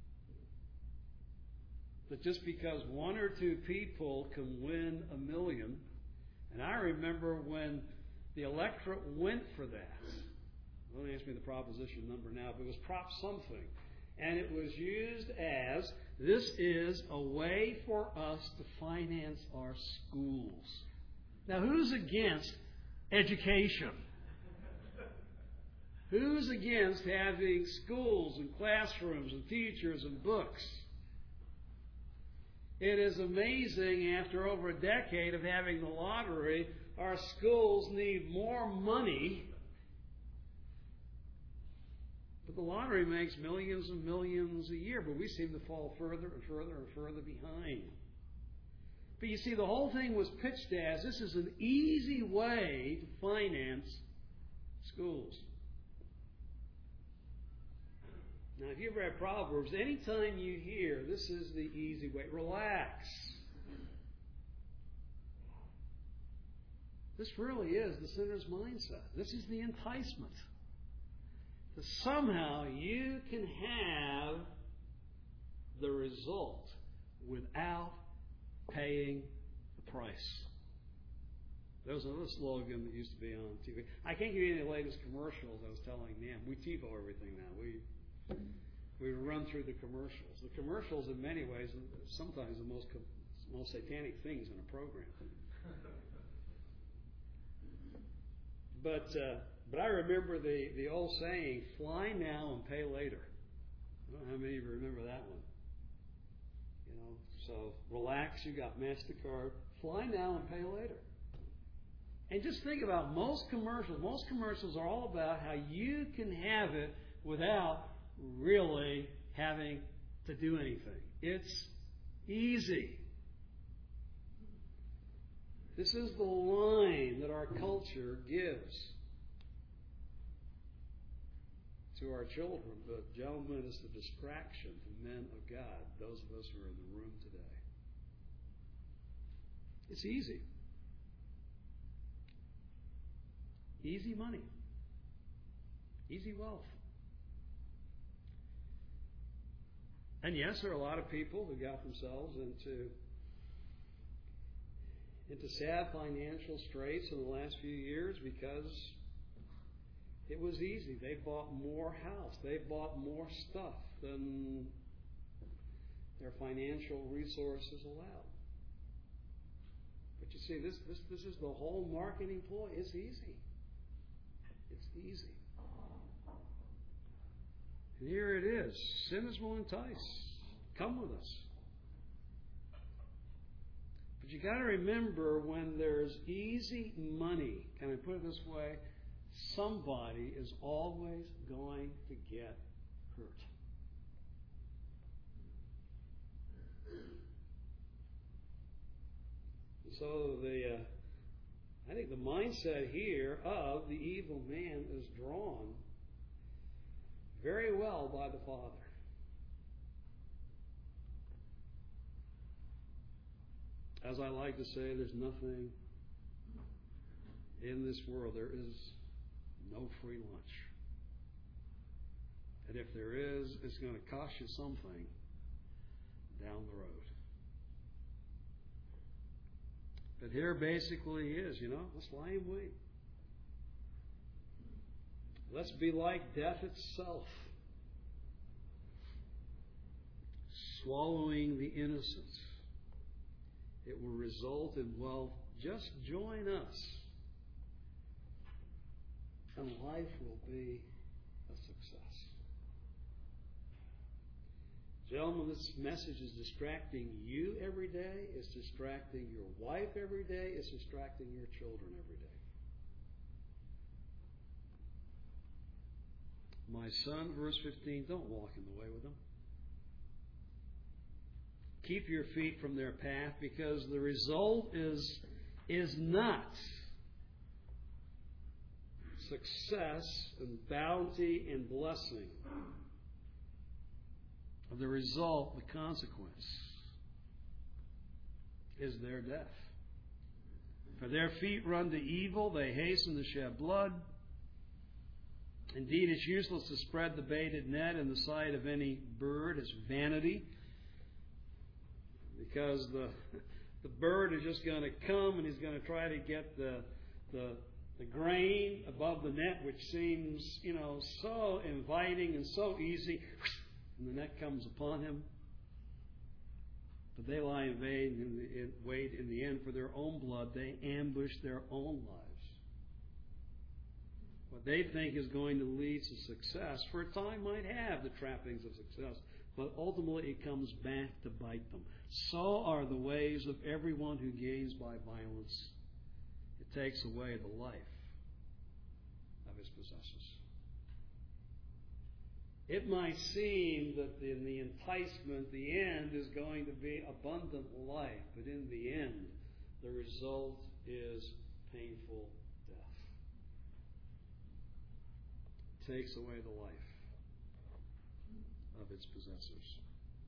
But just because one or two people can win a million, and I remember when the electorate went for that. Don't ask me the proposition number now, but it was Prop something. And it was used as, this is a way for us to finance our schools. Now, who's against education? Who's against having schools and classrooms and teachers and books? It is amazing, after over a decade of having the lottery, our schools need more money. But the lottery makes millions and millions a year, but we seem to fall further and further and further behind. But you see, the whole thing was pitched as, this is an easy way to finance schools. Now, if you've read Proverbs, anytime you hear, this is the easy way, relax. This really is the sinner's mindset. This is the enticement. That somehow you can have the result without paying the price. There was another slogan that used to be on T V. I can't give you any of the latest commercials. I was telling Nan, we TiVo everything now. We we run through the commercials. The commercials, in many ways, are sometimes the most most satanic things in a program. but uh, but I remember the, the old saying, fly now and pay later. I don't know how many of you remember that one. You know, so relax, you got MasterCard, fly now and pay later. And just think about most commercials. Most commercials are all about how you can have it without really having to do anything. It's easy. This is the line that our culture gives to our children. But, gentlemen, it's a distraction to men of God, those of us who are in the room today. It's easy. Easy money. Easy wealth. And yes, there are a lot of people who got themselves into into sad financial straits in the last few years because it was easy. They bought more house. They bought more stuff than their financial resources allowed. But you see, this, this, this is the whole marketing ploy. It's easy. It's easy. And here it is. Sinners will entice. Come with us. But you got to remember, when there's easy money, can I put it this way? Somebody is always going to get hurt. So the, uh, I think the mindset here of the evil man is drawn very well by the Father. As I like to say, there's nothing in this world. There is no free lunch. And if there is, it's going to cost you something down the road. But here basically is, you know, let's lie in wait. Let's be like death itself, swallowing the innocent. It will result in, well, just join us, and life will be a success. Gentlemen, this message is distracting you every day. It's distracting your wife every day. It's distracting your children every day. My son, verse fifteen, don't walk in the way with them. Keep your feet from their path, because the result is, is not success and bounty and blessing. The result, the consequence, is their death. For their feet run to evil, they hasten to shed blood. Indeed, it's useless to spread the baited net in the sight of any bird. It's vanity. Because the the bird is just going to come and he's going to try to get the the the grain above the net, which seems, you know, so inviting and so easy. And the net comes upon him. But they lie in vain and in, wait in the end for their own blood. They ambush their own lives. What they think is going to lead to success, for a time might have the trappings of success, but ultimately it comes back to bite them. So are the ways of everyone who gains by violence. It takes away the life of his possessors. It might seem that in the enticement, the end is going to be abundant life, but in the end, the result is painful death. It takes away the life of its possessors.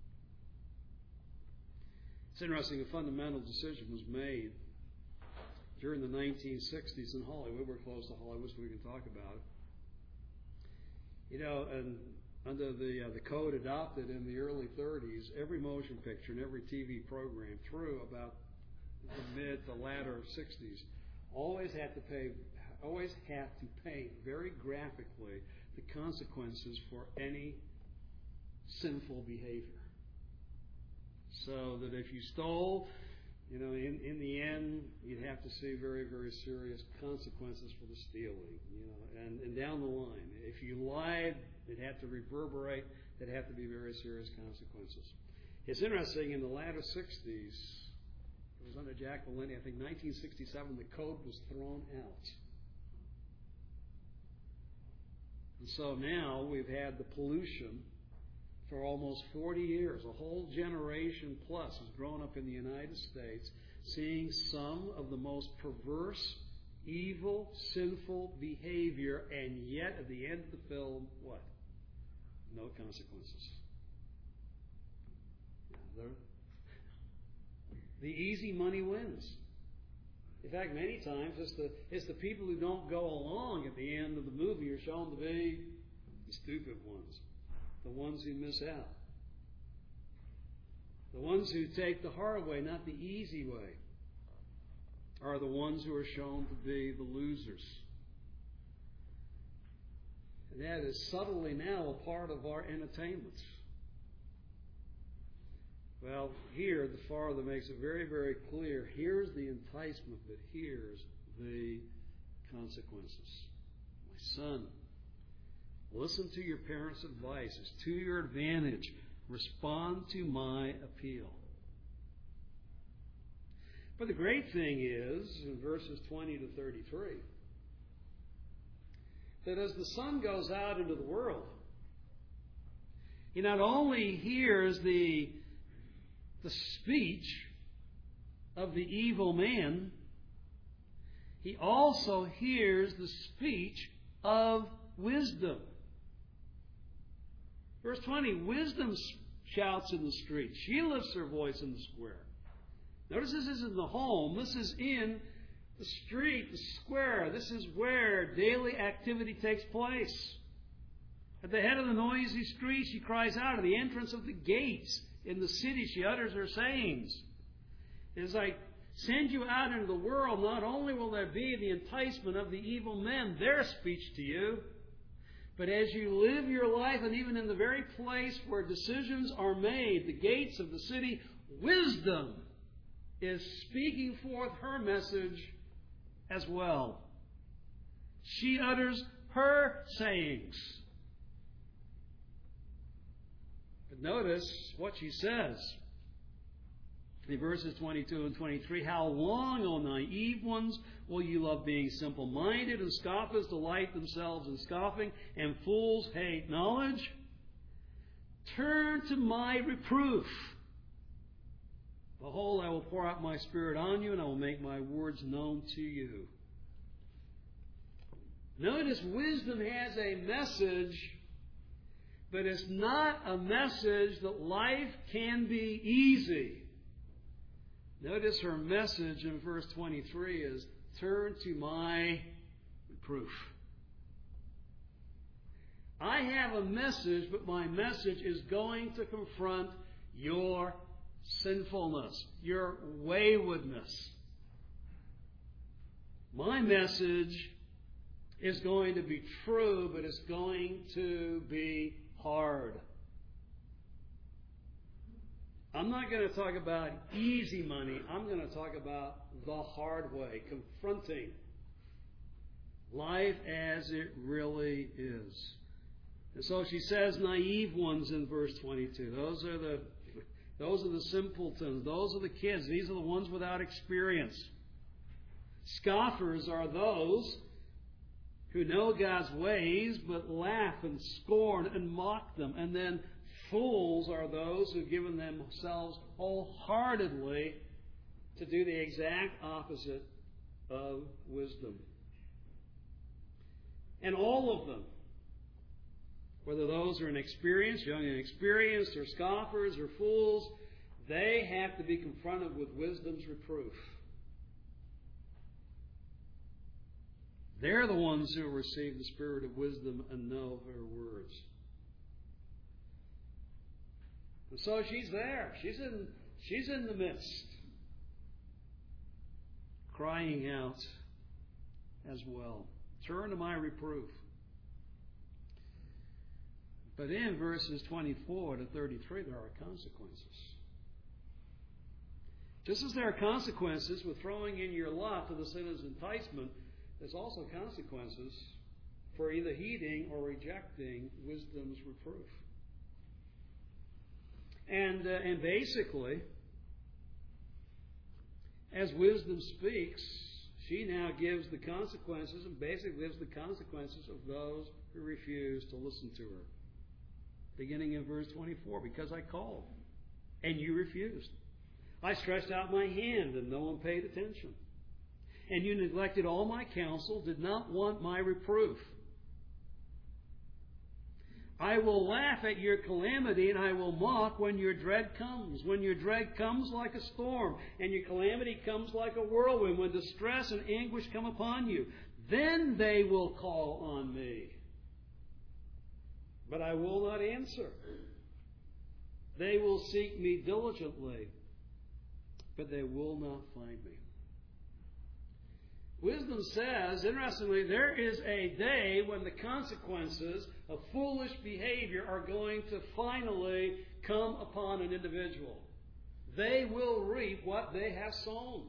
It's interesting, a fundamental decision was made during the nineteen sixties in Hollywood. We're close to Hollywood, so we can talk about it. You know, and under the uh, the code adopted in the early thirties, every motion picture and every T V program through about the mid to latter sixties always had to pay always had to paint very graphically the consequences for any sinful behavior. So that if you stole You know, in, in the end, you'd have to see very, very serious consequences for the stealing. You know, and, and down the line, if you lied, it'd have to reverberate. There'd have to be very serious consequences. It's interesting, in the latter sixties, it was under Jack Valenti, I think nineteen sixty-seven, the code was thrown out. And so now we've had the pollution for almost forty years. A whole generation plus has grown up in the United States seeing some of the most perverse, evil, sinful behavior, and yet at the end of the film, what? No consequences. The easy money wins. In fact, many times it's the, it's the people who don't go along at the end of the movie are shown to be the stupid ones, the ones who miss out, the ones who take the hard way, not the easy way, are the ones who are shown to be the losers. And that is subtly now a part of our entertainments. Well, here the Father makes it very, very clear. Here's the enticement, but here's the consequences. My son, listen to your parents' advice. It's to your advantage. Respond to my appeal. But the great thing is, in verses twenty to thirty-three, that as the son goes out into the world, he not only hears the the speech of the evil man, he also hears the speech of wisdom. Verse twenty, wisdom shouts in the street. She lifts her voice in the square. Notice this isn't the home. This is in the street, the square. This is where daily activity takes place. At the head of the noisy street, she cries out. At the entrance of the gates in the city, she utters her sayings. As I send you out into the world, not only will there be the enticement of the evil men, their speech to you, but as you live your life, and even in the very place where decisions are made, the gates of the city, wisdom is speaking forth her message as well. She utters her sayings. But notice what she says. In verses twenty-two and twenty-three, how long, O naive ones, will you love being simple-minded, and scoffers delight themselves in scoffing, and fools hate knowledge? Turn to my reproof. Behold, I will pour out my Spirit on you, and I will make my words known to you. Notice wisdom has a message, but it's not a message that life can be easy. Notice her message in verse twenty-three is, turn to my reproof. I have a message, but my message is going to confront your sinfulness, your waywardness. My message is going to be true, but it's going to be hard. I'm not going to talk about easy money. I'm going to talk about the hard way, confronting life as it really is. And so she says, naive ones in verse twenty-two. Those are the those are the simpletons. Those are the kids. These are the ones without experience. Scoffers are those who know God's ways but laugh and scorn and mock them. And then fools are those who've given themselves wholeheartedly to do the exact opposite of wisdom. And all of them, whether those are inexperienced, young and inexperienced, or scoffers or fools, they have to be confronted with wisdom's reproof. They're the ones who receive the spirit of wisdom and know her words. And so she's there. She's in, she's in the midst, crying out as well. Turn to my reproof. But in verses twenty-four to thirty-three, there are consequences. Just as there are consequences with throwing in your lot to the sinner's enticement, there's also consequences for either heeding or rejecting wisdom's reproof. And, uh, and basically, as wisdom speaks, she now gives the consequences and basically gives the consequences of those who refuse to listen to her. Beginning in verse twenty-four, because I called and you refused. I stretched out my hand and no one paid attention. And you neglected all my counsel, did not want my reproof. I will laugh at your calamity and I will mock when your dread comes. When your dread comes like a storm and your calamity comes like a whirlwind, when distress and anguish come upon you, then they will call on me. But I will not answer. They will seek me diligently, but they will not find me. Wisdom says, interestingly, there is a day when the consequences of foolish behavior are going to finally come upon an individual. They will reap what they have sown.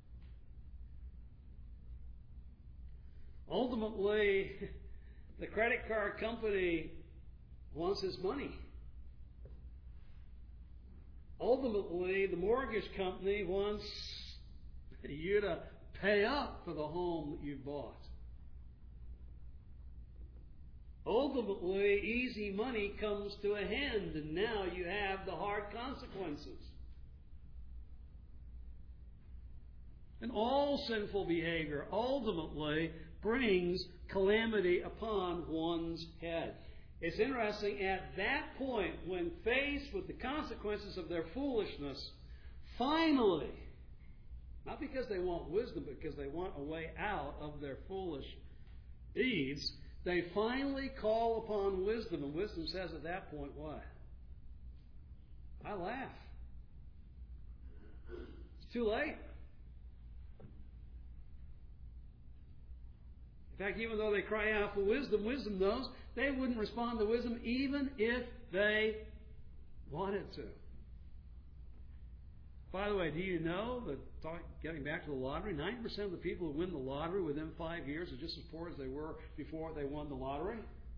Ultimately, the credit card company wants his money. Ultimately, the mortgage company wants you to pay up for the home that you bought. Ultimately, easy money comes to an end, and now you have the hard consequences. And all sinful behavior ultimately brings calamity upon one's head. It's interesting, at that point, when faced with the consequences of their foolishness, finally, not because they want wisdom, but because they want a way out of their foolish deeds, they finally call upon wisdom. And wisdom says at that point, what? I laugh. It's too late. In fact, even though they cry out for wisdom, wisdom knows they wouldn't respond to wisdom even if they wanted to. By the way, do you know that, getting back to the lottery, ninety percent of the people who win the lottery within five years are just as poor as they were before they won the lottery?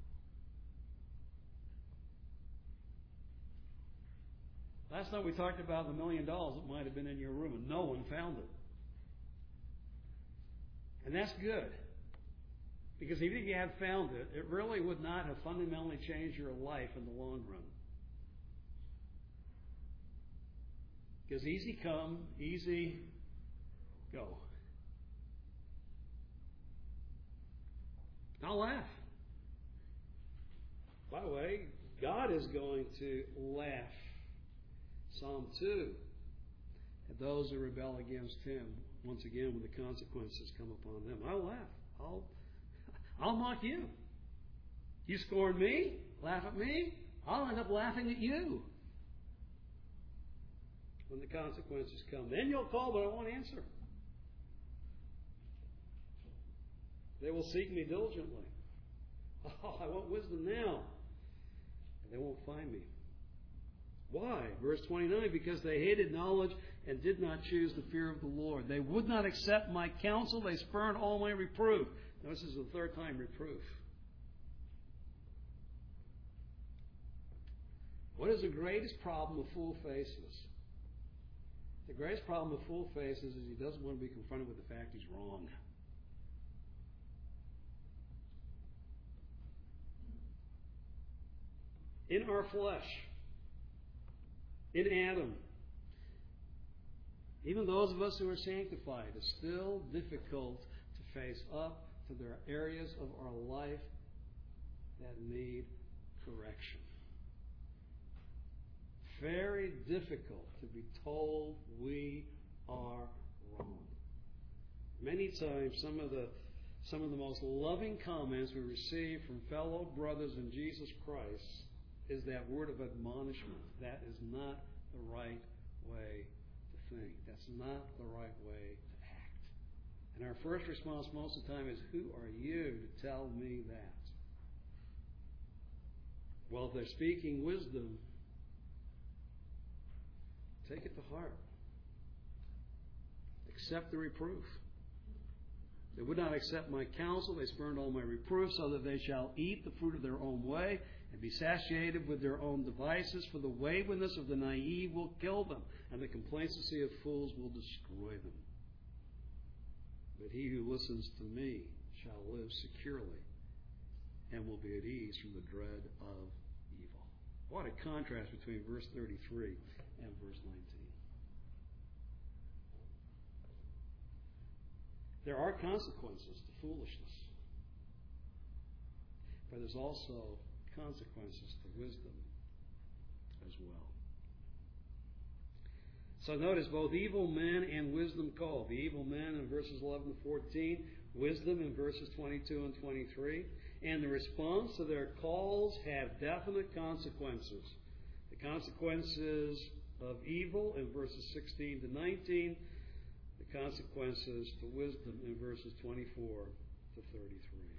Last night we talked about the million dollars that might have been in your room and no one found it. And that's good. Because even if you had found it, it really would not have fundamentally changed your life in the long run. Because easy come, easy go. I'll laugh. By the way, God is going to laugh. Psalm two. At those who rebel against Him, once again, when the consequences come upon them. I'll laugh. I'll, I'll mock you. You scorn me, laugh at me, I'll end up laughing at you. When the consequences come. Then you'll call, but I won't answer. They will seek me diligently. Oh, I want wisdom now. And they won't find me. Why? Verse twenty-nine, because they hated knowledge and did not choose the fear of the Lord. They would not accept my counsel. They spurned all my reproof. Now, this is the third time reproof. What is the greatest problem a fool faces? The greatest problem a fool faces is he doesn't want to be confronted with the fact he's wrong. In our flesh, in Adam, even those of us who are sanctified, it's still difficult to face up to the areas of our life that need correction. Very difficult to be told we are wrong. Many times, some of the some of the most loving comments we receive from fellow brothers in Jesus Christ is that word of admonishment. That is not the right way to think. That's not the right way to act. And our first response most of the time is, who are you to tell me that? Well, if they're speaking wisdom, take it to heart. accept the reproof. They would not accept my counsel. They spurned all my reproof, so that they shall eat the fruit of their own way and be satiated with their own devices. For the waywardness of the naive will kill them, and the complacency of fools will destroy them. But he who listens to me shall live securely and will be at ease from the dread of evil. What a contrast between verse thirty-three and verse nineteen. There are consequences to foolishness, but there's also consequences to wisdom as well. So notice both evil men and wisdom called. The evil men in verses eleven to fourteen, wisdom in verses twenty-two and twenty-three. And the response to their calls have definite consequences. The consequences of evil in verses sixteen to nineteen. The consequences to wisdom in verses twenty-four to thirty-three.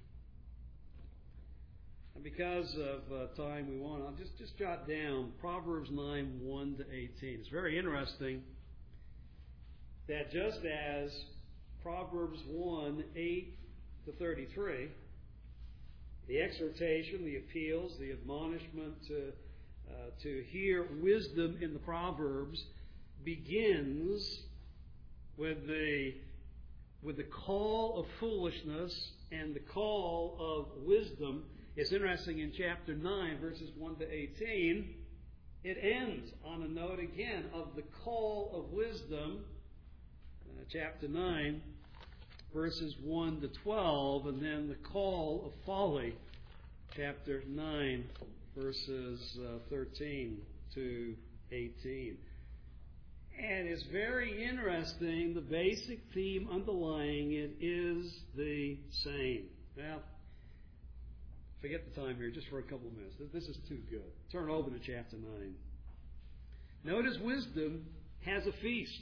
And because of uh, time, we want, I'll just, just jot down Proverbs nine, one to eighteen. It's very interesting that just as Proverbs one, eight to thirty-three, the exhortation, the appeals, the admonishment to, uh, to hear wisdom in the Proverbs begins with the, with the call of foolishness and the call of wisdom. It's interesting in chapter nine, verses one to eighteen, it ends on a note again of the call of wisdom. Uh, chapter nine, verses one to twelve, and then the call of folly. Chapter nine, verses uh, thirteen to eighteen. And it's very interesting. The basic theme underlying it is the same. Now, forget the time here just for a couple of minutes. This is too good. Turn over to chapter nine. Notice wisdom has a feast.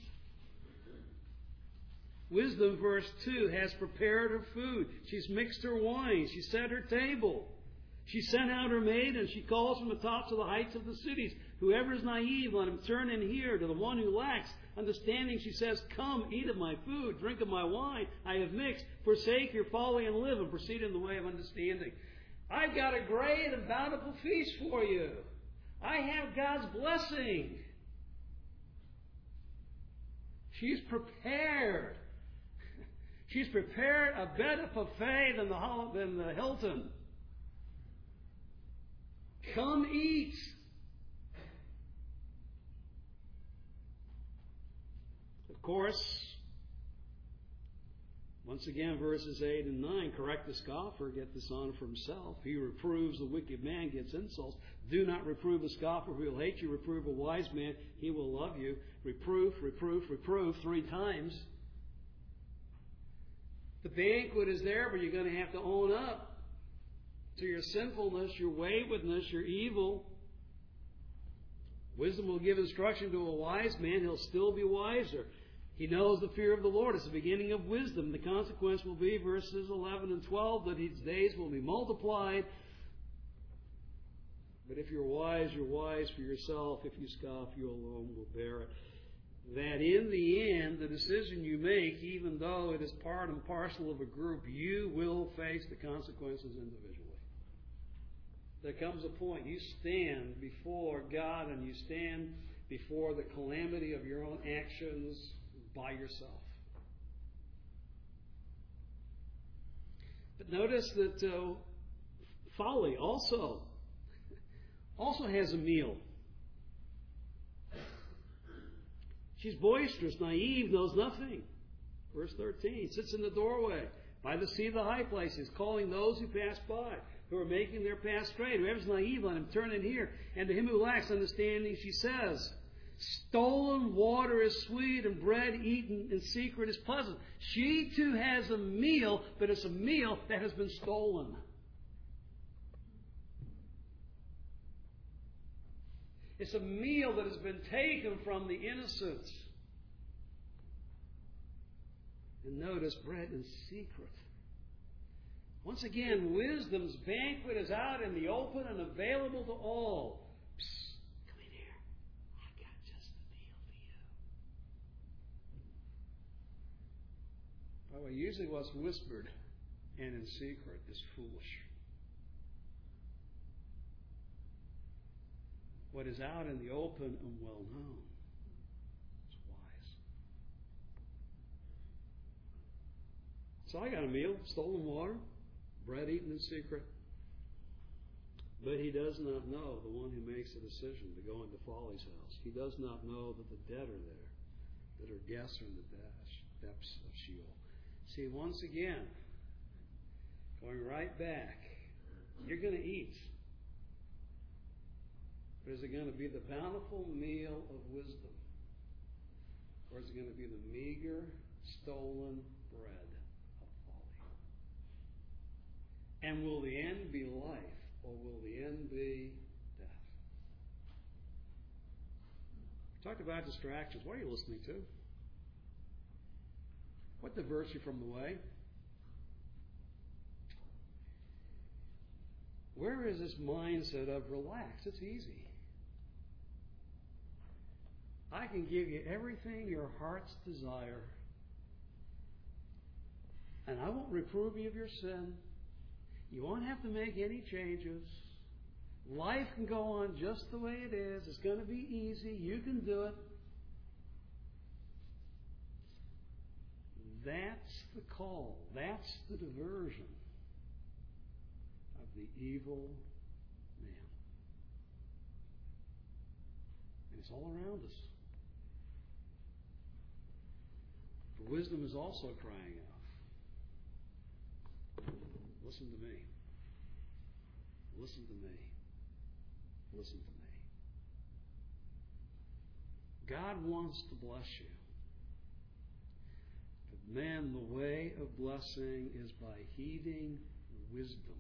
Wisdom, verse two, has prepared her food. She's mixed her wine. She set her table. She sent out her maid, and she calls from the tops of the heights of the cities. Whoever is naive, let him turn and hear. To the one who lacks understanding, she says, come, eat of my food, drink of my wine I have mixed. Forsake your folly and live, and proceed in the way of understanding. I've got a great and bountiful feast for you. I have God's blessing. She's prepared. She's prepared a better buffet than the, than the Hilton. Come eat. Of course, once again, verses eight and nine, correct the scoffer, get dishonor for himself. He reproves the wicked man, gets insults. Do not reprove a scoffer, who will hate you. Reprove a wise man, he will love you. Reproof, reproof, reproof, three times. The banquet is there, but you're going to have to own up to your sinfulness, your waywardness, your evil. Wisdom will give instruction to a wise man. He'll still be wiser. He knows the fear of the Lord. It's the beginning of wisdom. The consequence will be, verses eleven and twelve, that his days will be multiplied. But if you're wise, you're wise for yourself. If you scoff, you alone will bear it. That in the end, the decision you make, even though it is part and parcel of a group, you will face the consequences individually. There comes a point you stand before God and you stand before the calamity of your own actions by yourself. But notice that uh, folly also also has a meal. She's boisterous, naive, knows nothing. Verse thirteen, sits in the doorway by the sea of the high places, calling those who pass by, who are making their path straight. Whoever's naive, let him turn in here. And to him who lacks understanding, she says, stolen water is sweet, and bread eaten in secret is pleasant. She too has a meal, but it's a meal that has been stolen. It's a meal that has been taken from the innocent. And notice, bread in secret. Once again, wisdom's banquet is out in the open and available to all. Psst, come in here. I got just the meal By the way, usually what's whispered and in secret is foolish. What is out in the open and well known is wise. So I got a meal, stolen water, bread eaten in secret. But he does not know the one who makes the decision to go into folly's house. He does not know that the dead are there, that her guests are in the depths of Sheol. See, once again, going right back, you're going to eat. But is it going to be the bountiful meal of wisdom? Or is it going to be the meager, stolen bread of folly? And will the end be life? Or will the end be death? We talked about distractions. What are you listening to? What diverts you from the way? Where is this mindset of relax? It's easy. I can give you everything your heart's desire, and I won't reprove you of your sin. You won't have to make any changes. Life can go on just the way it is. It's going to be easy. You can do it. That's the call. That's the diversion of the evil man. And it's all around us. For wisdom is also crying out. Listen to me. Listen to me. Listen to me. God wants to bless you. But man, the way of blessing is by heeding wisdom,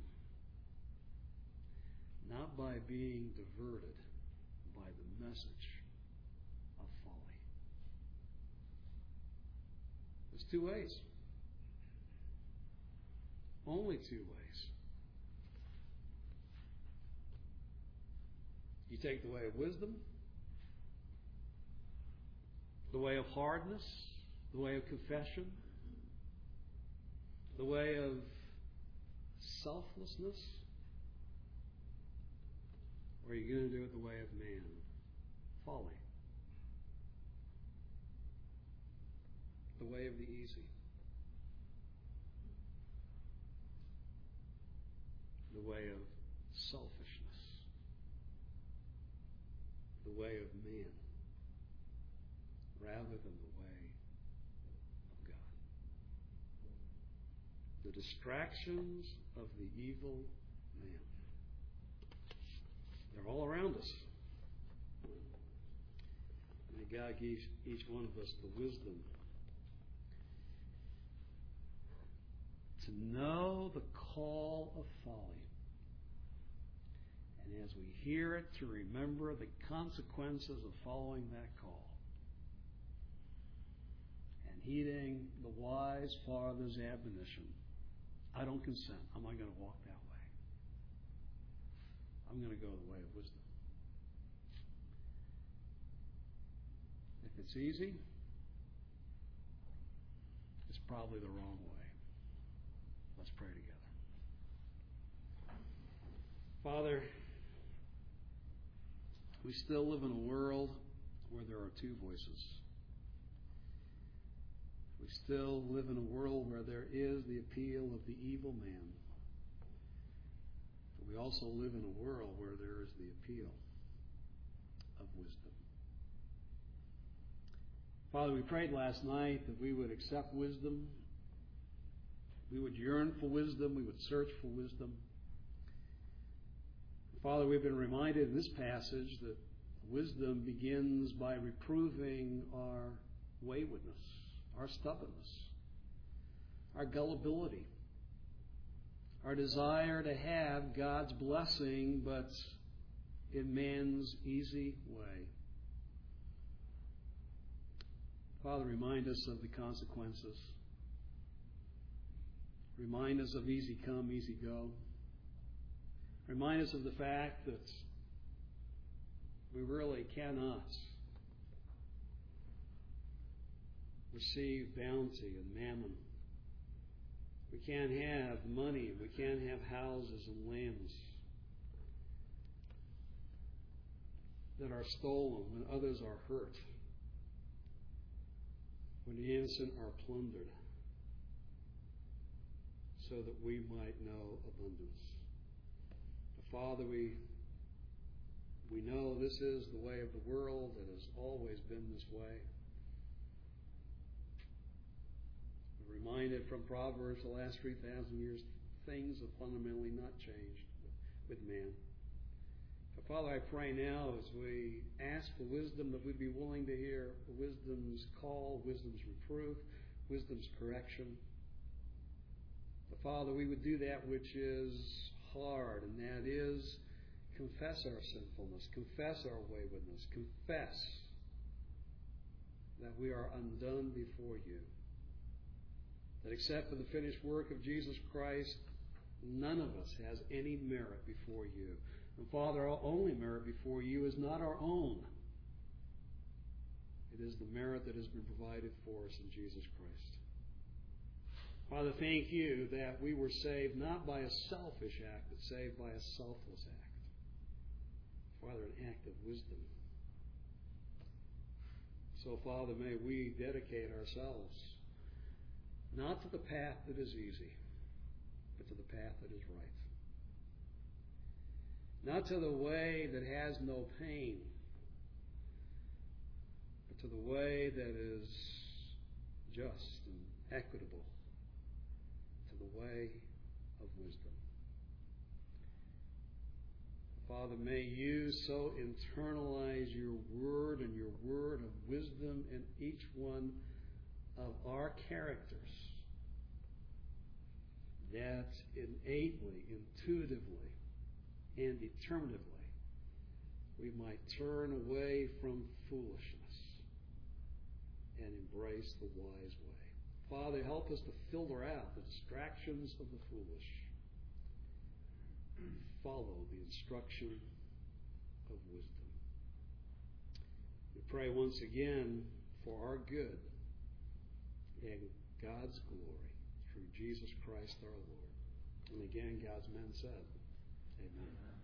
not by being diverted by the message of folly. There's two ways. Only two ways. You take the way of wisdom, the way of hardness, the way of confession, the way of selflessness, or are you going to do it the way of man? Folly. The way of the easy. The way of selfishness. The way of man. Rather than the way of God. The distractions of the evil man. They're all around us. May God give each one of us the wisdom to know the call of folly. And as we hear it, to remember the consequences of following that call. And heeding the wise father's admonition. I don't consent. I'm not going to walk that way. I'm going to go the way of wisdom. If it's easy, it's probably the wrong way. Let's pray together. Father, we still live in a world where there are two voices. We still live in a world where there is the appeal of the evil man. But we also live in a world where there is the appeal of wisdom. Father, we prayed last night that we would accept wisdom. We would yearn for wisdom. We would search for wisdom. Father, we've been reminded in this passage that wisdom begins by reproving our waywardness, our stubbornness, our gullibility, our desire to have God's blessing, but in man's easy way. Father, remind us of the consequences. Remind us of easy come, easy go. Remind us of the fact that we really cannot receive bounty and mammon We can't have money. We can't have houses and lands that are stolen when others are hurt, when the innocent are plundered, so that we might know abundance. But Father, we we know this is the way of the world. It has always been this way. We're reminded from Proverbs the last three thousand years, things have fundamentally not changed with man. But Father, I pray now as we ask for wisdom that we'd be willing to hear wisdom's call, wisdom's reproof, wisdom's correction. But Father, we would do that which is hard, and that is confess our sinfulness, confess our waywardness, confess that we are undone before you. That except for the finished work of Jesus Christ, none of us has any merit before you. And Father, our only merit before you is not our own. It is the merit that has been provided for us in Jesus Christ. Father, thank you that we were saved not by a selfish act, but saved by a selfless act. Father, an act of wisdom. So, Father, may we dedicate ourselves not to the path that is easy, but to the path that is right. Not to the way that has no pain, but to the way that is just and equitable, to the way of wisdom. Father, may you so internalize your word and your word of wisdom in each one of our characters that innately, intuitively, and determinedly we might turn away from foolishness and embrace the wise way. Father, help us to filter out the distractions of the foolish. Follow the instruction of wisdom. We pray once again for our good and God's glory through Jesus Christ our Lord. And again, God's men said, Amen.